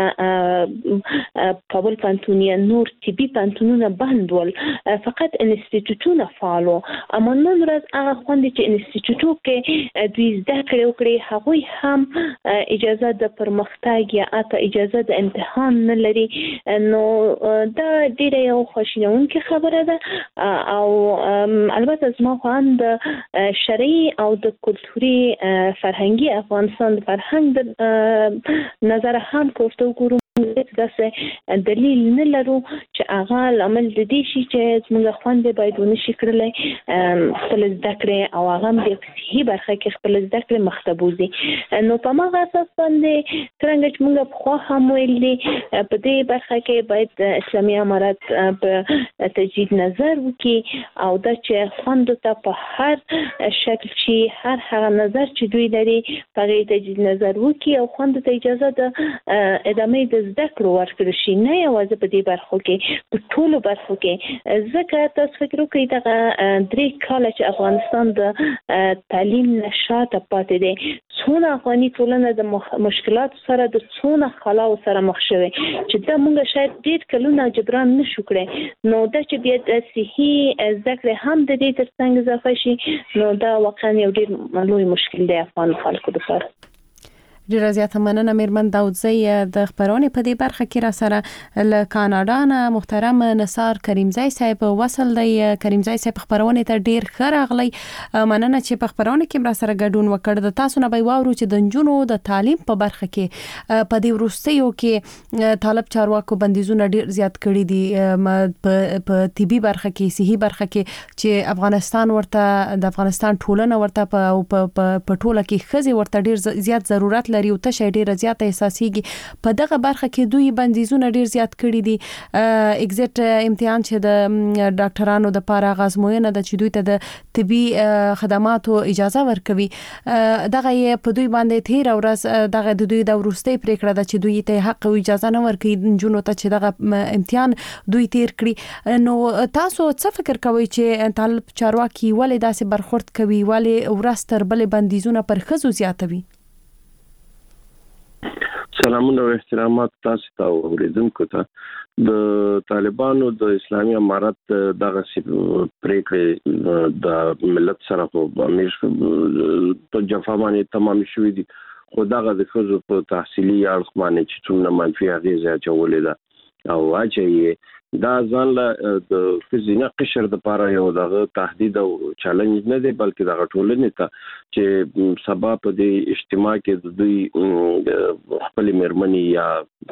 S8: مونږه کابل پوهنتون یا نور طبي پوهنتونونه بند ول، فقط انسټیټیوټونه فعال وو. اما نن ورځ هغه خوندې چې انسټیټیوټو کې دوی زده کړې وکړي، هغوی هم اجازه د پرمختګ یا اته اجازه د امتحان نه لري. نو دا ډېره یو خواشینونکې خبره ده. او البته زما خواند شرعي او د کلتوري فرهنګي افغانستان د فرهنګ د نظر هم کوفته وګورو، داسې دلیل نه لرو چې هغه لامل د دې شي چې زموږ خویندې باید ونه شي کړلی خپل زده کړې او هغه هم د صحي برخه کې خپل زده کړې مخ ته بوځي. نو په هماغه اساس باندې څرنګه چې موږ پخوا هم ویل دي په دې برخه کې باید اسلامي امارت په تجدید نظر وکړي او دا چې خویندو ته په هر شکل چې هر هغه نظر چې دوی لري په هغې تجدید نظر وکړي او خویندو ته اجازه د ادامې د زده کړو ورکړل شي، نه یوازې په دې برخو کې، په ټولو برخو کې. ځکه تاسو فکر وکړئ دغه 3 کاله چې افغانستان د تعلیم نه شاته پاتې دی، څونه افغاني ټولنه د مشکلاتو سره د څونه خلاو سره مخ شوې چې دا موږ شاید ډېر کلونه جبران نشو کړی. نو دا چې بیا د صحي زده کړې هم د دې تر څنګ اضافه شي، نو دا واقعا یو ډېر لوی مشکل دی افغان خلکو لپاره.
S1: ډیره زیاته مننه میرمن داودزی د خبرونه په دې برخه کې را سره ل کاناډا نه محترم نثار کریمزی صاحب وصل دی. کریمزی صاحب خبرونه ته ډیر خراغلی مننه چې په خبرونه کې را سره ګډون وکړ. د تاسو نه به وورو چې د جنونو د تعلیم په برخه کې په دې وروستیو کې طالب چارواکو بندیزونه ډیر زیات کړي دي په طبي برخه کې، صحي برخه کې چې افغانستان ورته د افغانستان ټولنه ورته په ټوله کې خزي ورته ډیر زیات ضرورت لري او تشه ډیره زیاته احساسيږي په دغه برخه کې دوی بندیزونه ډیر زیات کړي دي اگزیټ امتحان چې د ډاکټرانو د لپاره غزموینه د چې دوی ته د طبي خدماتو اجازه ورکوي دغه په دوی باندې تیر ورځ دغه د دوی د ورستۍ پریکړه د چې دوی ته حق او اجازه نه ورکړي جنونو ته چې دغه امتحان دوی تیر کړي نو تاسو څه فکر کوئ چې طالب چارواکي ولې داسې برخورد کوي ولې ورستر بل بندیزونه پر خزو زیاتوي
S17: سلامونه او احترامات تاسو ته اوریدونکو ته د طالبانو د اسلامي امارت دغه پریکړې د ملت سره په امیر په جفا باندې تمام شوې دي خو دغه د خزو په تحصیلي اړخ باندې چې څومره منفي اغیزه اچولې ده او اچي دا ځان له د فزینه قشر د پاره یو دغه تهدید او چیلنج نه دی بلکې دغه ټولنې ته چې سبا په دې اجتماع کې د دوی خپل مرمنې یا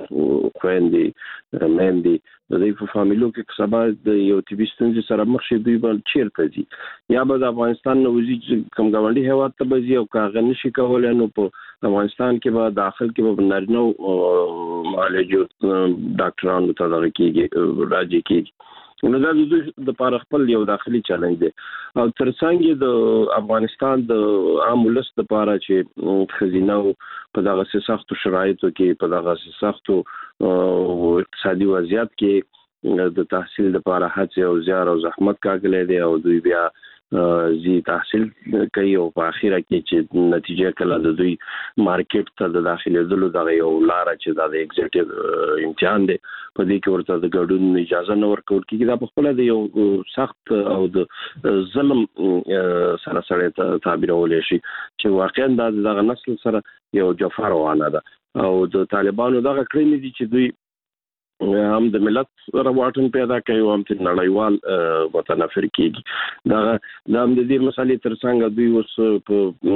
S17: خويندې مېندې د دې په فامیلو کې سبا د یو طبي ستونزې سره مخ شي دوی بل چیرته دي یا به د افغانستان نوځي کوم غونډي هواد ته بځي او کاغه نشي کولای نو په افغانستان کې به داخل کې به نارینه معالجو ډاکټرانو ته دغه کېږي راځي کېږي نو دا د دوی د لپاره خپل یو داخلي چیلنج دی او ترڅنګ د افغانستان د عام ولس لپاره چې خزینه په دغه سختو شرایطو کې په دغه سختو اقتصادي وضعیت کې د تحصیل لپاره هڅه او زیار او زحمت کاږلې دي او دوی بیا زی تحصیل کوي او په اخیره کې چې نتیجه کله د دوی مارکیټ ته د داخلي دلو دغه یو لار چې د ایگزیکټیو امتحان دی په دې کې ورته د ګډون اجازه نه ورکول کیږي دا په خپل د یو سخت او د ظلم سره سره تعبیرول شي چې واقعا دغه نسل سره یو جفا روانه ده او د طالبانو دغه کړنې دي چې دوی هم د ملت رواټن پیدا کوي او هم د نړیوال متنافر کیږي دا د دې مسالې ترڅنګ دوی اوس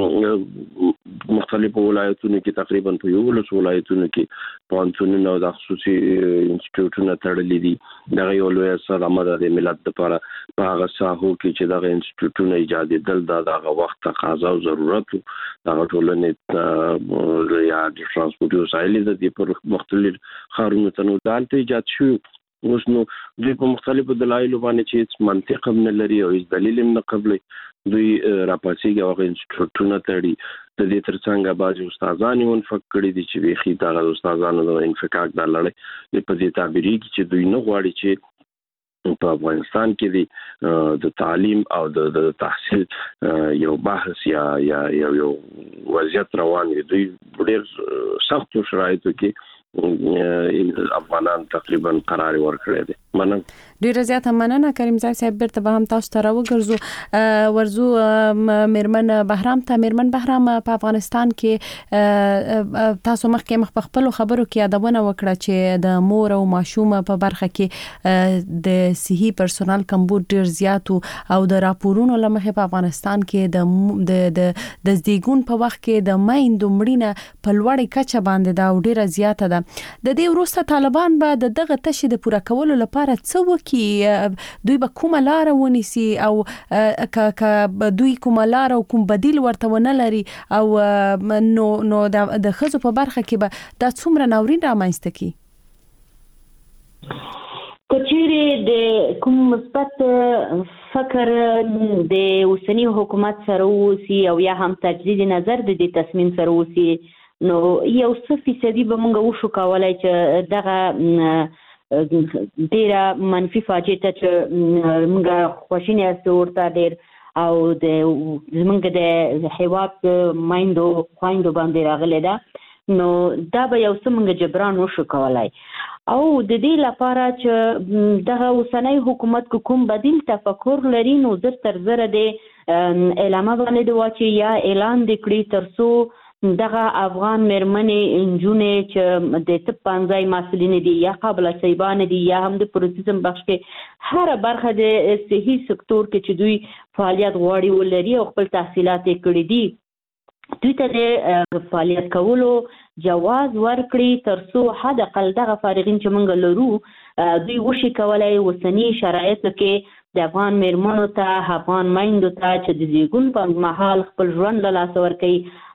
S17: په مختلفو ولایتونو کې تقریبا په یو ولایتونو کې پانتونو د خصوصي انسټیټیوټونو تړلې دي دا یو لوی صدمه ده د ملت لپاره په هغه ساحو کې چې دا انسټیټیوټونه ایجاد دل دا وخت تقاضا او ضرورت دا ټولنې یا د ترانسپورت وسایل د پر مختلف خارونو ته ایجاد شو اوس نو دوی په مختلفو دلایلو باندې چې منطق هم نه لري او هیڅ دلیل هم نه قبلي دوی راپاسيږي او انسټیټیوټونه تړي د دې ترڅنګ بعض استادان یې منفق کړي دي چې بيخي دا استادانو د انفکاک د لړۍ په دې تعبیري کې چې دوی نه غواړي چې په افغانستان کې د تعلیم او د تحصیل یو بحث یا یو وضعیت روان وي دوی ډېر سخت شرایطو کې افغانان تقریبا قرار ورکړی دی مننه
S1: ډیره زیاته مننه کریم صاحب بیرته به هم تاسو ته راوګرځو ورزو میرمن بهرام په افغانستان کې تاسو مخکې په خپل خبرو کې یادونه وکړه چې د مور او ماشوم په برخه کې د صحي پرسونل کمبود ډیر زیات او د راپورونو لمخې په افغانستان کې د زیګون په وخت کې د مایندو مړینه په لوړې کچه باندې دا ډیره زیاته ده د دې وروسته طالبان به دغه تشې د پوره کولو لپاره څه وکړي دوی به کومه لار ونیسي او دوی کومه لار او کوم بدیل ورته ونه لري او نو د خزو په برخه کې به دا څومره ناورین رامنځته کی
S15: کچېره د کوم مثبت فکر د اوسنی حکومت سره وسی او یا هم تجدید نظر د تصمیم سره وسی نو یو څه فیصدي به موږ وشو کولای چې دغه ډیره منفي فاجعه ته چې موږ خوشینه استورته ډیر او د موږ د هیواد مایندو خويندو باندې راغلی ده نو دا به یو څه موږ جبران وشو کولای او د دې لپاره چې دغه اوسنی حکومت کوم بدیل تفکر لري نو تر زره د اعلان باندې واچي یا اعلان د کړی ترسو دغه افغان مرمنې انجونې چې د طب پانځای مسلین دي یا قابل سیبان دي یا هم د پروتیزم بخش کې هر برخه د صحي سکتور کې چې دوی فعالیت غواړي ولري او خپل تحصیلات کړي دي دوی ته د فعالیت کولو جواز ورکړي ترڅو حد اقل دغه فارغین چې موږ لرو دوی وشي کولای وسنی شرایطو کې د افغان مرمنو ته افغان مایندو ته چې د زیګون په محل خپل ژوند له لاس ورکړي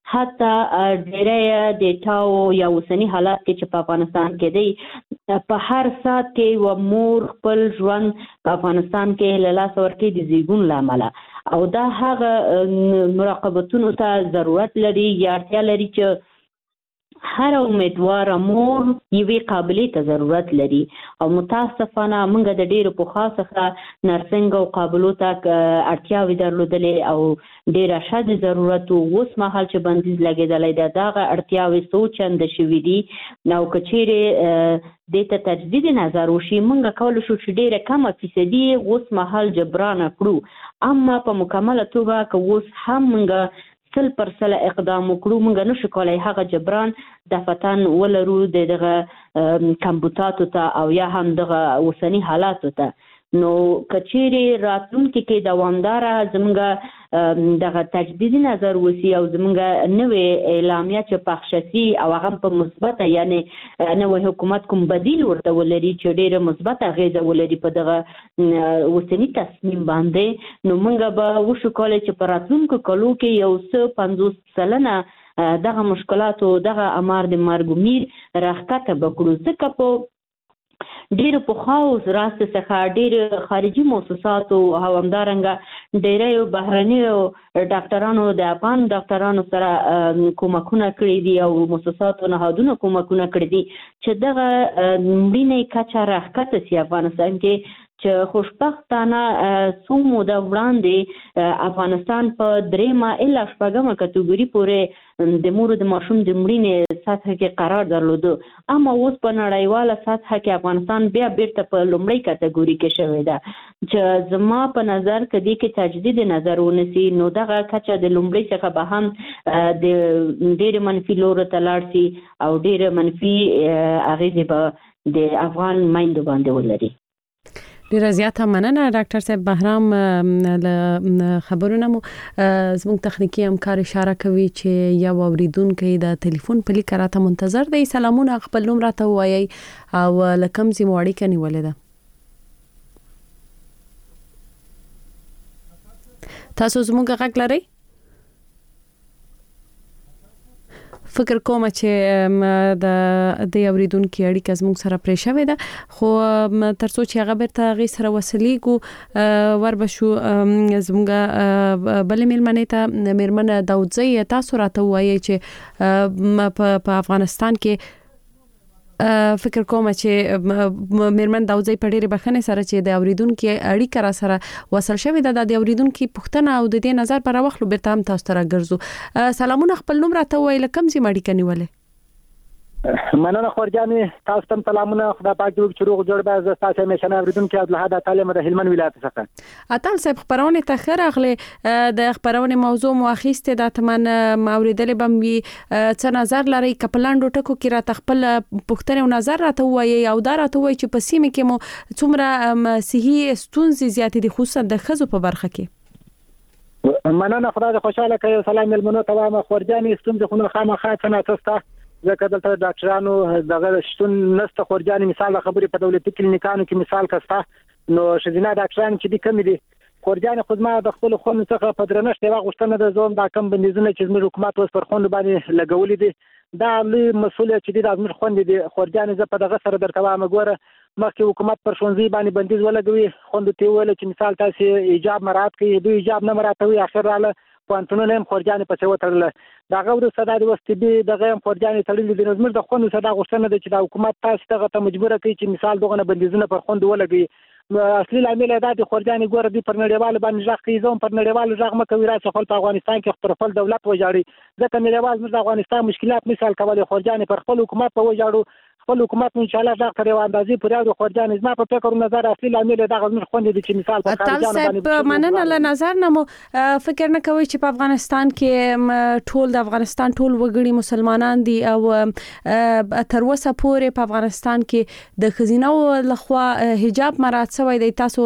S15: حتی ډېری ډیټاو یا اوسني حالات کې چې په افغانستان کې دی په هر ساعت کې و مور خپل ژوند په افغانستان کې له لاسه ورکوي د زیږون له امله او دا هغه مراقبتونو ته ضرورت لري یا اړتیا لري چې هر امیدوار مور یوې قابلې ته ضرورت لري او متاسفانه موږ د ډېرو پخوا څخه نرسنګ او قابلو ته اړتیاوې درلودلې او ډېره شد ضرورت اوس مهال چې بندیز لګېدلی دی دغه اړتیاوې څو چنده شوي دي او که چیرې دې ته تجدید نظر وشي موږ کولی شو چې ډېره کمه فیصدي اوس مهال جبران کړو اما په مکمله توګه که اوس هم موږ 100% اقدام وکړو موږ نشو کولای هغه جبران دفتن ولرو دغه کمبوتاتو ته او یا هم دغه اوسنی حالاتو ته نو کچيري راتلونکي کې دوامدار زموږ دغه تجدید نظر وسی او زموږ نوې اعلامیه چې پخشسي او هغه په مثبت یعنی نوې حکومت کوم بدیل ورته ولري چې ډېر مثبت اغیزه ولري په دغه اوسنی تصمیم باندې نو موږ به وشو کولای چې په راتلونکو کلو کې یو 50% دغه مشکلاتو دغه امر د مرګ میر راخته بکړو ځکه په ډېر پخواو راسته څخه ډېر خارجي مؤسساتو او همدارنګه ډېر بهرني ډاکټرانو د افغان ډاکټرانو سره کومکونه کړی دي او مؤسساتو نهادونو کومکونه کړی دي چې دغه مړینې کچه راښکته سي افغانستان کې چې خوشبختانه څو موده وړاندې افغانستان په 3 الا 4 کټګوري پورې د مور د ماشوم د مړینې سطح کې قرار درلوده اما اوس په نړیواله سطح کې افغانستان بیا بیرته په لومړی کټګوري کې شوی ده چې زما په نظر کې د تجدید نظر ونسی نو دغه کچه د لومړی څخه به هم د ډېر منفي لور ته لاړ شي او ډېر منفي اغیزې به د افغان مایند باندې ولري
S1: ډیره زیاته مننه ډاکټر صاحب بهرام له خبرونه مو زموږ تخنیکی همکار اشاره کوي چې یو اوریدونکو د ټلیفون په لیک راته منتظر دی سلامونه خپل نوم راته وایي او لکم زموږ اړیکه نیولې ده تاسو زموږ غږ لرئ فکر کوم چې د اوریدونکو اړیکه زموږ سره پرې شوې ده خو ترڅو چې هغه بیرته غي سره وسلیګو وربشو زموږ بل میلمنه ته میرمن داودزی تاسو راته وایي چې په افغانستان کې فکر کوم چې میرمن داودزی په ډېر بخنه سره چې د اوریدونکو اړیکه را سره وصل شوې ده د اوریدونکو پوښتنه او د دې نظر پر واخلو بیرته هم تاسو ته راګرځو سلامونه خپل نوم راته وایي لکم زی ماډی کنيولې
S18: مننه خورجاني تاسو ته سلامونه خدای پاک دې چې روغ جوړ به تاسو مشنه اوریدونکو عبدالحد تعلیم د هلمند ولایت څخه
S1: اتل صاحب خبرونه ته خیر اغله د خبرونه موضوع مؤخسته د اتمن اوریدلې بم څه نظر لري کپلانډو ټکو کې را تخپل پښتنه نظر راته وایي او دا راته وایي چې په سیمه کې مو څومره صحي ستونزې زیاتې دي خصوصا د خزو په برخه کې
S18: مننه خدای دې خوشاله کړي سلام ملمنو ته خورجاني ستونزې خو خامخا څنګه تاسو ځکه دلته ډاکټرانو دغه شتون نسته خورجاني مثال خبرې په دولتي کلینیکانو کې مثال کسته نو شذینا ډاکټران چې دي کم دي خورجاني خدمت د خپل خون څخه په درنښت یو غوښتنه د زوم دا کم بندیزونه چې زموږ حکومت اوس پر خوند باندې لګولې دي دا لوی مسؤلیت چې د زموږ خوند دي خورجاني ز په دغه سره درته وایم ګوره مخکې حکومت پر شونځي باندې بندیز ولګوي خوند ته ویل چې مثال تاسو ایجاب مراد کوي دوی ایجاب نه مراتوي اخر رااله پانتونونه هم خورجاني په څو تړل دا غوړو صدا د وستبي دغه هم خورجاني تړل دي نظم د خوند صدا غوښتنه د چې د حکومت تاسو ته مجبور کوي چې مثال دغه بندیزونه پر خوند ولګي اصلي لامل دا د خورجاني ګوره د پر نړیوال باندې ځخ کیزوم پر نړیوال ځخ مکوي راځي خپل په افغانستان کې خپل دولت وجاړي ځکه نړیوال د افغانستان مشکلات مثال کولای خورجاني پر خپل حکومت په وجاړو خپل حکومت ان شاء الله دا کړو اندازې پورې د خورجاني زما په فکر نظر اصلي لامل دا غوښنه خوند دي چې مثال په خارجانو
S1: باندې مننه له نظر نه فکر نه کوي چې په افغانستان کې ټول د افغانستان ټول وګړي مسلمانان دي او تر اوسه پورې په افغانستان کې د خزینو لخوا حجاب مراد شوی دی تاسو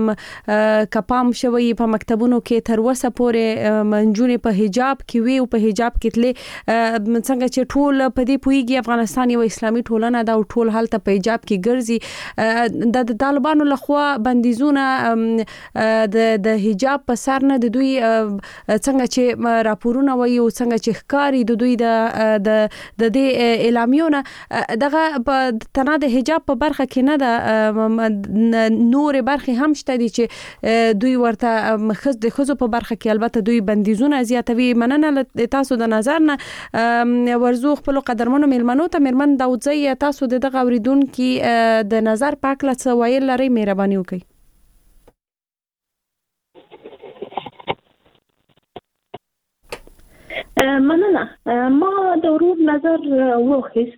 S1: کپام شوی په مکتبونو کې تر اوسه پورې منجونې په حجاب کې وی او په حجاب کې تل څنګه چې ټول په دې پویږي افغانستان یو اسلامي ټولنه
S19: ټولنه دا ټول حالت په ایجاب کې ګرځي د طالبانو لخوا بندیزونه د حجاب په سر نه د دوی څنګه چې راپورونه وایي او څنګه چې ښکاری د دوی د اعلامیونه دغه په تنه د حجاب په برخه کې نه ده نور برخه هم شته دي چې دوی ورته د خزو په برخه کې البته دوی بندیزونه زیاتوي. مننه تاسو د نظر نه ورزو خپل قدرمنو میلمنو ته میرمن داودزی تاسو دغه اوریدونکو د نظر پاک لڅ ویل لري مهرباني وکړئ.
S20: مننه ما د ورور نظر وخیست.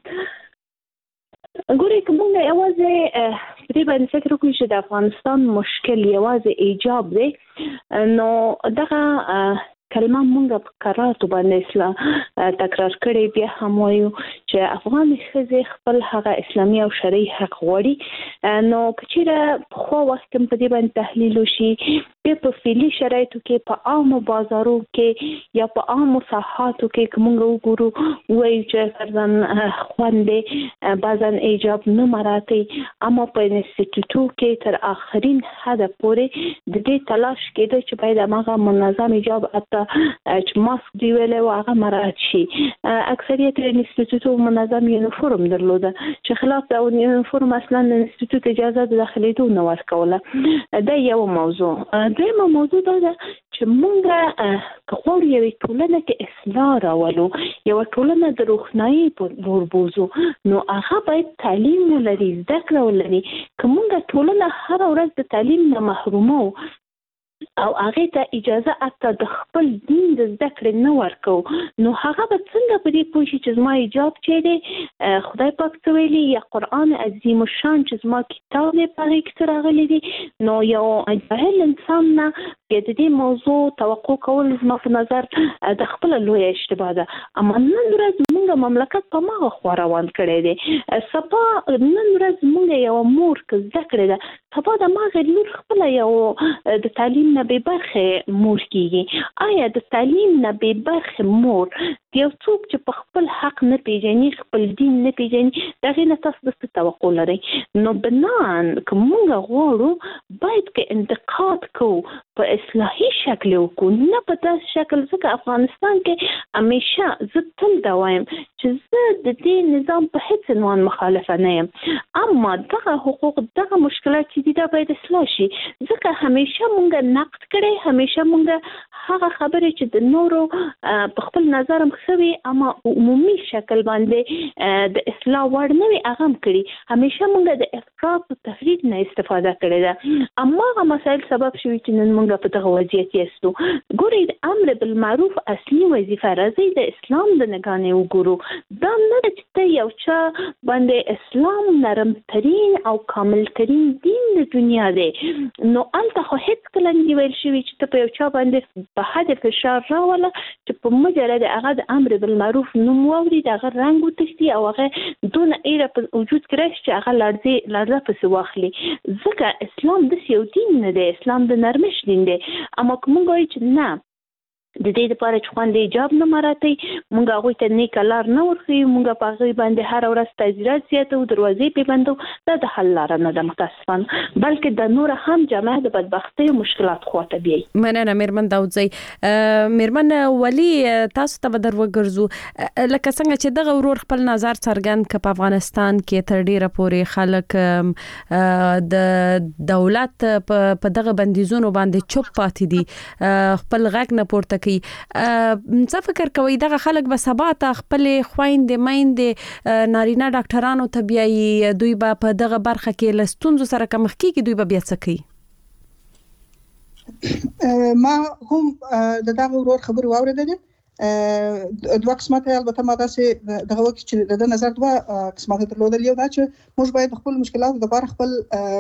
S20: ګورې کومه یوازې دې باندې فکر وکړو چې د افغانستان مشکل یوازې ایجاب دی نو دغه کلمه مونږ په قراراتو باندې تکرار کړي بیا هم وایو چې افغان ښځې خپل هغه اسلامي او شرعي حق غواړي نو کچېره په خو وخت په دې باندې تحلیل وشي په فعلي شرایطو کې په عامو بازارو کې یا په عامو ساحاتو کې کومه وګورو وایي چې فرضاً خوندې بعضاً ایجاب نه مراتي اما په انسټیټیوټو کې تر اخرین حد پورې د دې تلاش کېده چې باید هغه منظم ایجاب چې ماسک دی ویلې او هغه مراعات شي. اکثریت انسټیټیوټو منظم یونیفورم درلوده چې خلاف د یونیفورم اصلا انسټیټیوټ اجازه د داخليدو نه ورکوله. دا یو موضوع. دویمه موضوع دا ده چې موږ غواړو یوه ټولنه کې اصلاح راولو یوه ټولنه د روښنايي په لور بوزو نو هغه باید تعلیم ولري زده کړه ولري که موږ ټولنه هر ورځ د تعلیم نه محرومو او هغه ته اجازه اته د خپل دین د زده کړې نه ورکو نو هغه به څنګه په دې پوه شي چې زما حجاب چې دی خدای پاک څه ویلي یا قرآن عظیم الشان چې زما کتاب دی په هغې کې څه راغلی دي نو یو جاهل انسان نه د دې موضوع توقع کول زما په نظر د خپله لویه اشتباه ده. اما نن ورځ موږ مملکت په ماغه خوا روان کړی دی. سبا نن ورځ موږ یو مور که زده کړې ده سبا د ماغه لور خپله یو د تعلیم نه بې برخې مور کېږي. آیا د تعلیم نه بې برخې مور یو څوک چې په خپل حق نه پیژني خپل دین نه پیژني د هغې نه تاسو د څه توقع لرئ؟ نو بنان که موږ غواړو باید که انتقاد کوو په اصلاحي شکل وکړو نه په داسې شکل ځکه افغانستان کې همیشه زه تل دا وایم چې زه د دې نظام په هیڅ عنوان مخالفه نه یم اما دغه حقوق دغه مشکلات چې دي دا باید اصلاح شي ځکه همیشه موږ نقد کړی همیشه موږ هغه خبرې چې د نورو په خپل نظر هم ښه وي اما عمومي شکل باندې د اصلاح وړ نه وي هغه هم کړي همیشه موږ د افراط او تفریط نه استفاده کړې ده اما هغه مسایل سبب شوي چې نن موږ په دغه وضعیت یاستو. ګورئ د امر بالمعروف اصلي وظیفه راځي د اسلام د نګانې وګورو دا نه ده چې ته یو چا باندې اسلام نرم ترین او کامل ترین دین د دنیا دی نو هلته خو هېڅکله نه ویل شوي چې ته په یو چا باندې په حد فشار راوله چې په مجرد هغه د امر بالمعروف نوم واوري د هغه رنګ وتښتي او هغه دونه ایره په وجود کې راشي چې هغه لړزه پسې واخلي ځکه اسلام داسې یو دین نه دی اسلام د نرمښت دین دی اما که موږ وایو چې نه د دې لپاره چې خوند حجاب نه مراتی موږ هغوی ته نیکه لار نه ورښیو موږ په هغوی باندې هره ورځ تعزیرات زیاتو دروازې پې بندو دا د حل لاره نه ده متاسفانه بلکې د نوره هم جامعه د بدبختۍ او مشکلات خواته بیایي.
S19: مننه میرمن داودزی. میرمن ولی تاسو ته به در وګرځو لکه څنګه چې دغه ورور خپل نظر څرګند که په افغانستان کې تر ډیره پورې خلک د دولت په دغه بندیزونو باندې چوپ پاتې دي خپل غږ نه پورته څه فکر کوي دغه خلک به سبا ته خپل خويندې میندې نارینه ډاکټرانو ته بیایي دوی به په دغه برخه کې له ستونزو سره مخ کیږي دوی به بیا څه کوي؟
S16: ما هم د دغه ورور خبرې واورېدلې دوه قسمته البته ما داسې دغه وخت چې د نظر دوه قسمته درلودل یو دا چې موږ باید خپل مشکلات د بار خپل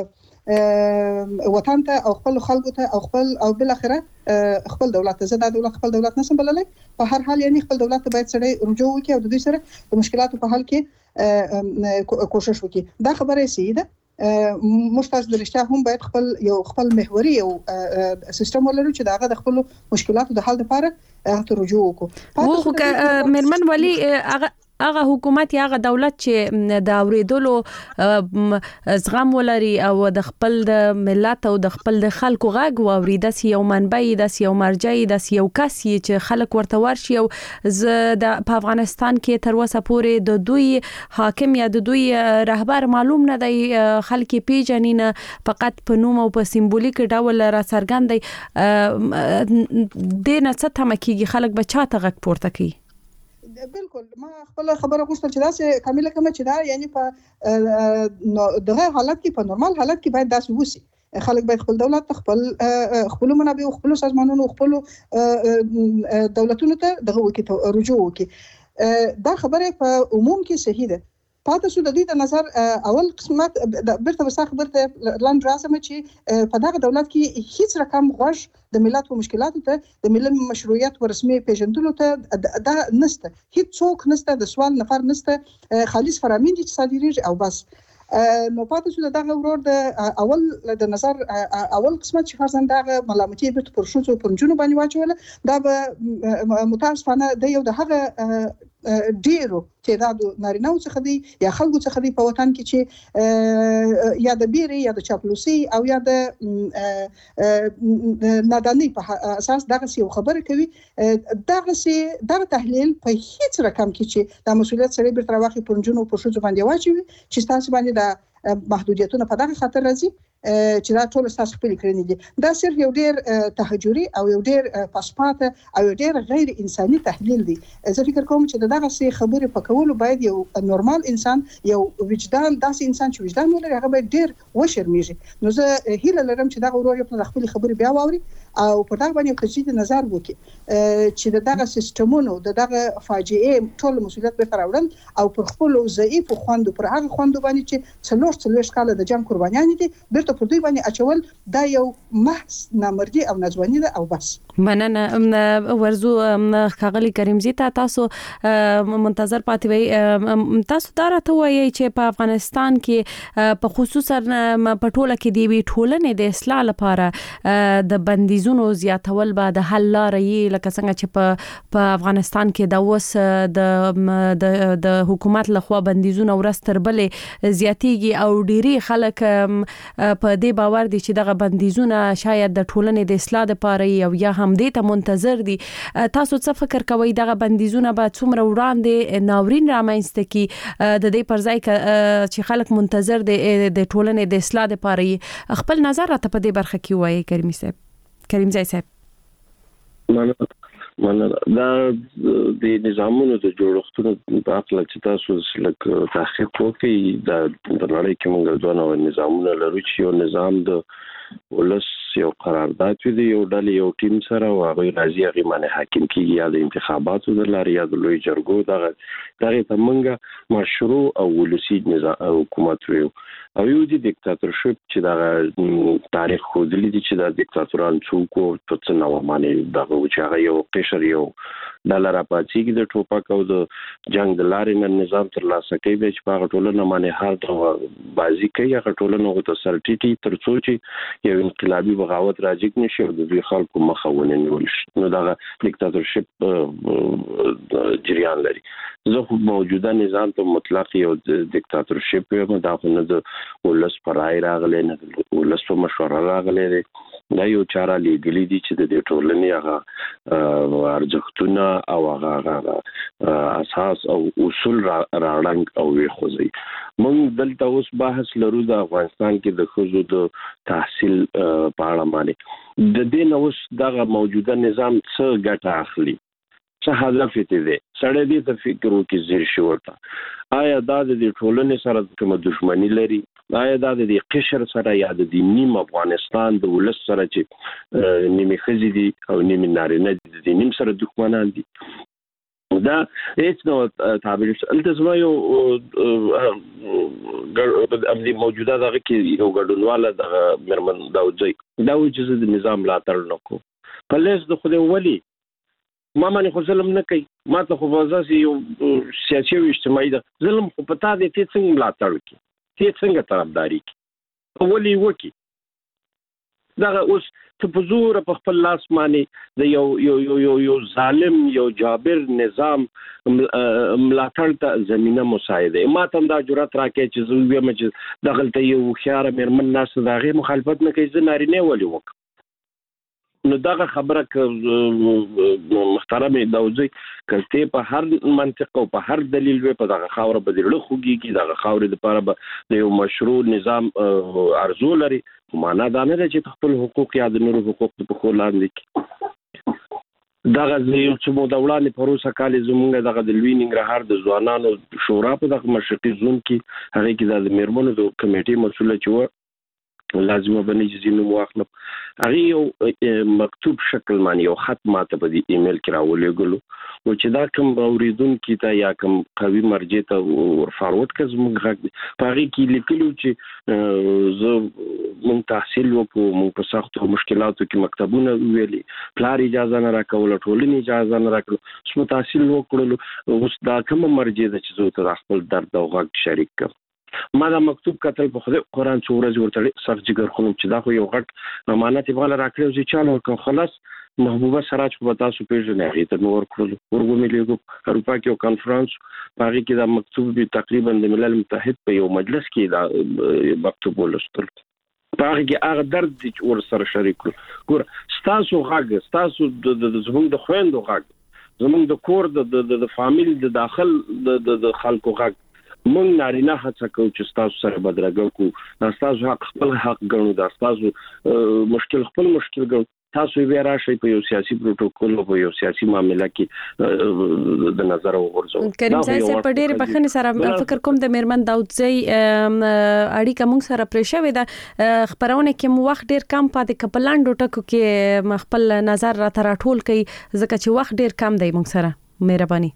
S16: وطن ته او خپل خلکو ته او خپل او بل اخره خپل دولت زه دا دولت خپل دولت نسم بللای په هر حال یعنی خپل دولت باید سره رجوع وکړي او د دې سره د مشکلاتو په حل کې کوشش وکړي دا خبره سیده مشتاز درشته هم باید خپل محوري او سیستم ولرو چې داغه د خپل مشکلاتو د حل لپاره رجوع وکړو.
S19: خو میرمن ولی هغه حکومت یا هغه دولت چې د اوریدلو زغم ولري او د خپل د ملت او د خپل د خلکو غږ واوري، د یو منبع د یو مرجع د یو کس چې خلک ورته ورشي. او په افغانستان کې تر اوسه پورې د دوی حاکم یا د دوی رهبر معلوم نه دی، خلک پیژني نه، فقط په نوم او په سمبولیک ډول را څرګند دی. د نه څه تمه کیږي، خلک به چاته غږ پورته کوي؟
S16: بالکل ما خپل خبره غوښتل چې داسې کامله کوم چې دا یعنی په دغه حالت کې، په نورمال حالت کې باید داسې وسی. خلک باید خپل دولت خپل منابع او خپل سازمانونو خپل دولتونو ته دغه وکړي رجوع وکړي. دا خبره په عموم کې صحیح ده. پاتې شو د دې د نظر اول قسمت برته وسه خبرته لاند راسمه چې په دغه دولت کې هیڅ رقم غوښ د ملت په مشکلاتو ته د ملت مشروعیت او رسمي پیژندلو ته دا نشته، هیڅ څوک نشته، د سوال نفر نشته، خالص فرامین دي چې صادریږي او بس. نو پاتې شو دغه ورور د اول د نظر اول قسمت چې فرضاً دغه ملامتي به پر شوڅو پر جنوب باندې واچول، دا به متاسفانه د یو د هغه ډیرو تعداد نارینه څخه دی یا خلکو څخه دی په وطن کې چې یا د بیري یا د چاپلوسي او یا د نادانی په اساس دغه یو خبره کوي. دغه تحلیل په هیڅ رقم کې چې د مسولیت سره به تر واخې پرنجونو په شوڅو باندې واچوي چې تاسو باندې د محدودیتونه په دغه خاطر راځي چې دا ټول تاسو خپل کړنی دي. دا صرف یو ډیر تهجري او یو ډیر پاسپاته او یو ډیر غیر انساني تحلیل دی. زه فکر کوم چې دغه څه خبره پکولو باید یو نورمال انسان، یو وجدان داسې انسان چې وجدان ولري هغه باید ډیر وشرمیږي. نو زه هیله لرم چې دغه ورور په خپل خبره بیا واوري او په دغه باندې تجدید نظر وکړي چې دغه سیستمونو دغه فاجعه ټول مسولیت به تراوړل او پر خپل ضعیف خوند پر هغه خوند باندې چې څلور کاله د جنگ قربانیان دي برته پر دوی باندې اچول، دا یو محض نامردي او ناځواني ده او بس.
S19: مننه ورزو خاغلی کریمزی تاسو منتظر پاتې وي. تاسو دا راته وایي چې په افغانستان کې په خصوصا په ټوله کې دی ټولنې د اصلاح لپاره د بندیزونو زیاتول به د حل لارې، لکه څنګه چې په افغانستان کې د اوس د حکومت لخوا بندیزونه ورځ تر بلې زیاتېږي او ډېری خلک په دې باور دي چې دغه بندیزونه شاید د ټولنې د اصلاح لپاره او یا هم دې ته منتظر دي. تاسو څه فکر کوئ دغه بندیزونه به څومره وړاندې ناورین رامنځته کی د دې پر ځای چې خلک منتظر دي د ټولنې د اصلاح لپاره؟ خپل نظر راته په دې برخه کې وایي کریمزی صاحب.
S17: دا د نظامونو د جوړښتونو په اړه چې تاسو لکه تحقیق وکړئ، د نړۍ کې موږ دوه نظامونه لرو چې یو نظام د ولس یو قرارداد وي د یو ډلې یو ټیم سره او هغه راځي هغه باندې حاکم کیږي یا د انتخاباتو د لارې یا د لوی جرګو دغه ته موږ مشروع او ولسی نظام حکومت ویو. او یو د دیکتاتورشپ چې دا تاریخ خودلی دي چې دا دیکتاتوران څوک او څه نو باندې دغه چې هغه یو قشر یو ډالر پاتېږي د ټوپک او د جنگ د لارې نه نظام تر لاسه کوي چې په ټولنه باندې هر ډول بازی کوي، هغه ټولنه غو ته سرټیټي تر څو چې یو انقلابي بغاوت راځي نشي او د خلکو مخه ونیول شي. نو دا دیکتاتورشپ جریان لري. زه خو موجوده نظام ته مطلق یو دیکتاتورشپ یم، دا خو نه د ولس پر رای راغلی نه د ولس په مشوره راغلی دی. دا یو چاره لیدلی دي چې د دې ټولنې هغه ارزښتونه او هغه اساس او اصول راړنګ او ویخوځي. موږ دلته اوس بحث لرو د افغانستان کې د ښځو د تحصیل په اړه باندې. د دې نو اوس دغه موجوده نظام څه ګټه اخلي، څه هدف یې دی؟ سړی دې ته فکر وکړي زیر شي ورته آیا دا د ټولنې سره کومه دښمني لري؟ آیا دا د قشر سره یا د نیم افغانستان د ولس سره چې نیمه ښځې دي او نیمه نارینه دي د نیم سره دښمنان دي؟ دا هیڅ نو تعبیر التزام یو د موجوده دغه کې یو ګډونواله د مرمن داوځي دا وجه د نظام لا تر نکو په لیس د خو ولی ما باندې خو ظلم نه کوي، ما ته خو وځي یو سیاسي او اجتماعي د ظلم خو پتا دي چې څنګه لا تر کی ته څنګه طرفداري کی ولی وکی دغه اوس ته په زور په خپل لاس باندې د یو ظالم یو جابر نظام ملاتړ ته زمينه مساعده ما ته دا جرأت راکې چې زه ویم چې دغلته یو خيار مرمن ناس دغه مخالفت نه کوي زه نارینه ولې وک نو دغه خبره محترم داوځي کله په هر منطقه او په هر دلیل په دغه خاور بدلړه خوږي دغه خاور د لپاره د یو مشروع نظام ارزو لري معنا دا نه چې خپل حقوق یا د نورو حقوق په خور لاندې کی دغه یو څه مو دولانه پروسه کال زمونږ دغه د لویننګ رهار د ځوانانو شورا په دغه مشرقي زون کې هغه کې د میرمنو د کمیټې مسوله چې لازمه بنې چې نو واخلم هغه یو مکتوب شکل باندې یو خط ماته په دې ایمیل کې راولېګلو او چې دا کوم اوریدونکو ته یا کوم قوي مرجع ته ورفارورډ کړم په هغه کې لیکلو چې زه مونږ تحصیل وکړو مونږ په سختو مشکلاتو کې مکتبونه ویلي پلار اجازه نه راکول ټولنې اجازه نه راکړو سم تحصیل وکړو اوس دا کوم مرجع ده چې زه ته خپل درد او غږ شریک کړم ما دا مکتوب کتل په خدای قرآن څو ورځې ورته سخت جګر خونم چې دا خو یو غټ امانت یې غواړي راکړو چې چالو کوم خلاص محبوبه سراج په تاسو پیژنې هغه ته نور کړل ورغو مليګو اروپا کې یو کانفرنس پاره کې دا مکتوب به تقریبا د ملل متحد په یو مجلس کې دا مکتوب ولستل پاره کې هغه درد چې ور سره شریک کړو ګور ستاسو غږ ستاسو د زموږ د خويندو غږ زموږ د کور د فامیل د داخل د خلکو غږ مونږ نارینه هڅه کوو چې تاسو سره بدرګو کو تاسو حق خپل حق ګڼو دا تاسو مشکل خپل مشکل ګڼو تاسو بیا راشي په یو سیاسي پروتوکول او په یو سیاسي معاملې کې د نظر وګورځو
S19: کریم صاحب په ډېر بخښنې سره فکر کوم د میرمن داوودزی اړیکه موږ سره پرېښوي دا خبرونه کې مو وخت ډېر کم پاتې کپلاندو ټکو کې خپل نظر را ټول کوي ځکه چې وخت ډېر کم دی موږ سره مهرباني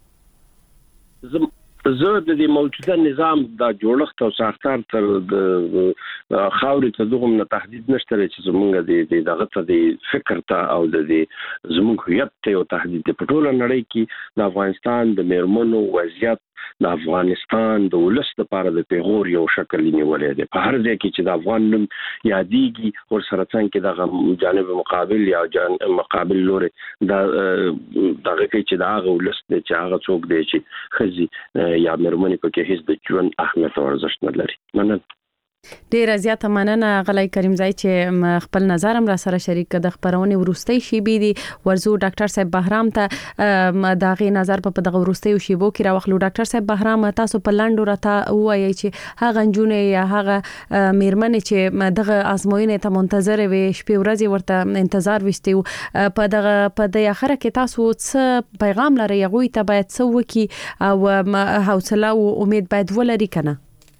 S17: زه د دې موجوده نظام د جوړښت او ساختار تر د خاورې ته دغه نه تهدید نشته چې زمونږ د دغه ته د فکر ته او د زمونږ هویت ته یو تهدید په ټوله نړۍ کې د افغانستان د میرمنو وضعیت د افغانستان د ولس لپاره د پیغور یو شکل نیولې ده په هر ځای کې چې د افغان نوم یادېږي ور سره څنګه د جانب مقابل یا جانب مقابل لوري دغه کې چې دا ولس د چې هغه څوک دی چې خزي یا مرمنې په کې هیڅ د ژوند اهمیت او ارزښت نه لري مننه
S19: ډیر زیاته مننه غلای کریم زای چې خپل نظر هم را سره شریک کړ د خبرونه ورستۍ شیبې دي ورزو ډاکټر صاحب بهرام ته دغه نظر په دغه ورستۍ شیبو کې راوخلو ډاکټر صاحب بهرام تاسو په لاندو راته وایي چې هغه جنونه یا هغه میرمن چې دغه ازموینه ته منتظر وي شپې ورځې ورته انتظار وستیو په د اخره کې تاسو څه پیغام لري غوي ته باید څه وکي او حوصله او امید باید ولري کنه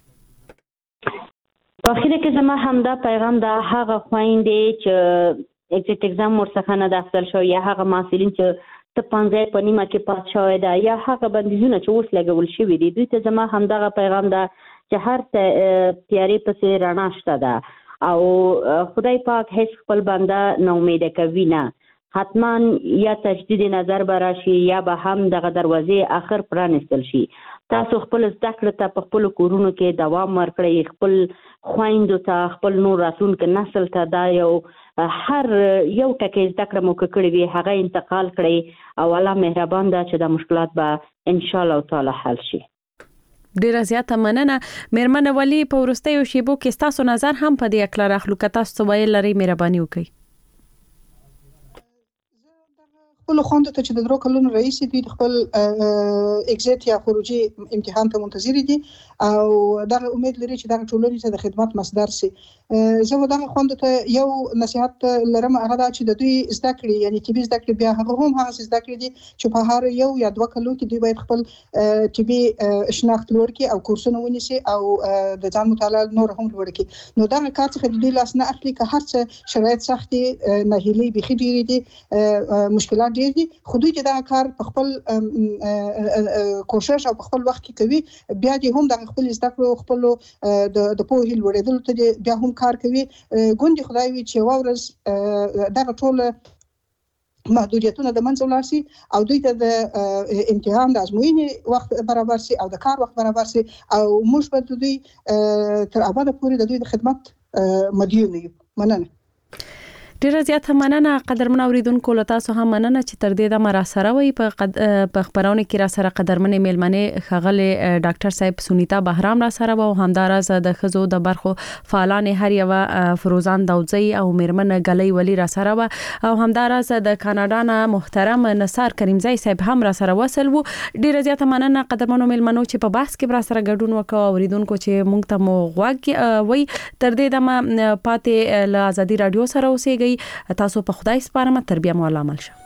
S15: په اخر کې زما همدا پیغام دا هغه خويندې چې اگزیټ اگزام ورڅخه نه داخل شو یا هغه محصلین چې ته 15 په نیمه کې پات شوی دا یا هغه بندیزونه چې اوس لګول شوی دي دوی ته زما همدا پیغام دا چې هر تیاری پسې رڼا شته ده او خدای پاک هیڅ خپل بنده نه امید کوي نه حتما یا تجدید نظر براشي یا به هم دغه دروازې اخر پرانستل شي تاسو خپل زده کړه ته په خپل کورونو کې دوام ورکړئ خپل خويندو ته خپل نور راتلونکي نسل ته دا یو هر یو ټکی زده کړه مو کړی وي هغه انتقال کړئ او الله مهربان ده چې د مشکلات به ان شاء الله تعالی حل شي
S19: ډیر زیاته مننه میرمن ولی په ورستیو شیبو کې تاسو نظر هم په دې اکلار اخلو که تاسو ویل لري مهرباني وکړئ
S16: خپل خوند ته چې د درو کلونو رئیس دی خپل اگزیټ یا خروجي امتحان ته منتظر دي او دا امید لري چې دا ټولنې ته د خدمت مصدر سي زه دا خوند ته یو نصيحت لرم هغه دا چې د دوی زده کړې یعنی چې زده کړې بیا هغه هم هغه زده کړې دي چې په هر یو یا دوه کلو کې دوی باید خپل چې شناخت لوړ کړي او کورسونه ونیسي او د ځان مطالعه نور هم لوړ کړي نو دا کار څخه د دوی لاس نه اخلي که هر څه شرایط سختي نه هلي بخي ډېری دي مشکلات دي خو دوی چې دا کار په خپل کوشش او په خپل وخت کې کوي بیا دې هم د خپل زده کړو خپل د پوهې لوړېدل ته بیا هم کار کوي ګوندې خدای وي چې ورځ دا ټول محدودیتونه د منځ ولاړ سي او دوی ته د امتحان د ازموینې وخت برابر سي او د کار وخت برابر سي او موږ به دوی تر ابده پورې د دوی د خدمت مدیون یو مننه
S19: ډیره زیاته مننه قدرمن اوریدونکو له تاسو هم مننه چې تر دې د مرا سره وي په خبرونه کې را سره قدرمن میلمنه خغله ډاکټر صاحب سونیتا بهرام را سره او همدارز د خزو د برخو فعالان هر یو فروزان داوځي او میرمن غلي ولی را سره او همدارز د کاناډا نه محترم نصار کریمزی صاحب هم را سره وصل وو. ډیره زیاته مننه قدرمنو میلمنو چې په بحث کې را سره ګډون وکاو اوریدونکو چې مونږ ته مو غواګي وي تر دې د پاتې له ازادي رادیو سره اوسېږي. تاسو په خدای سپارم تر بیا مو علامه شه.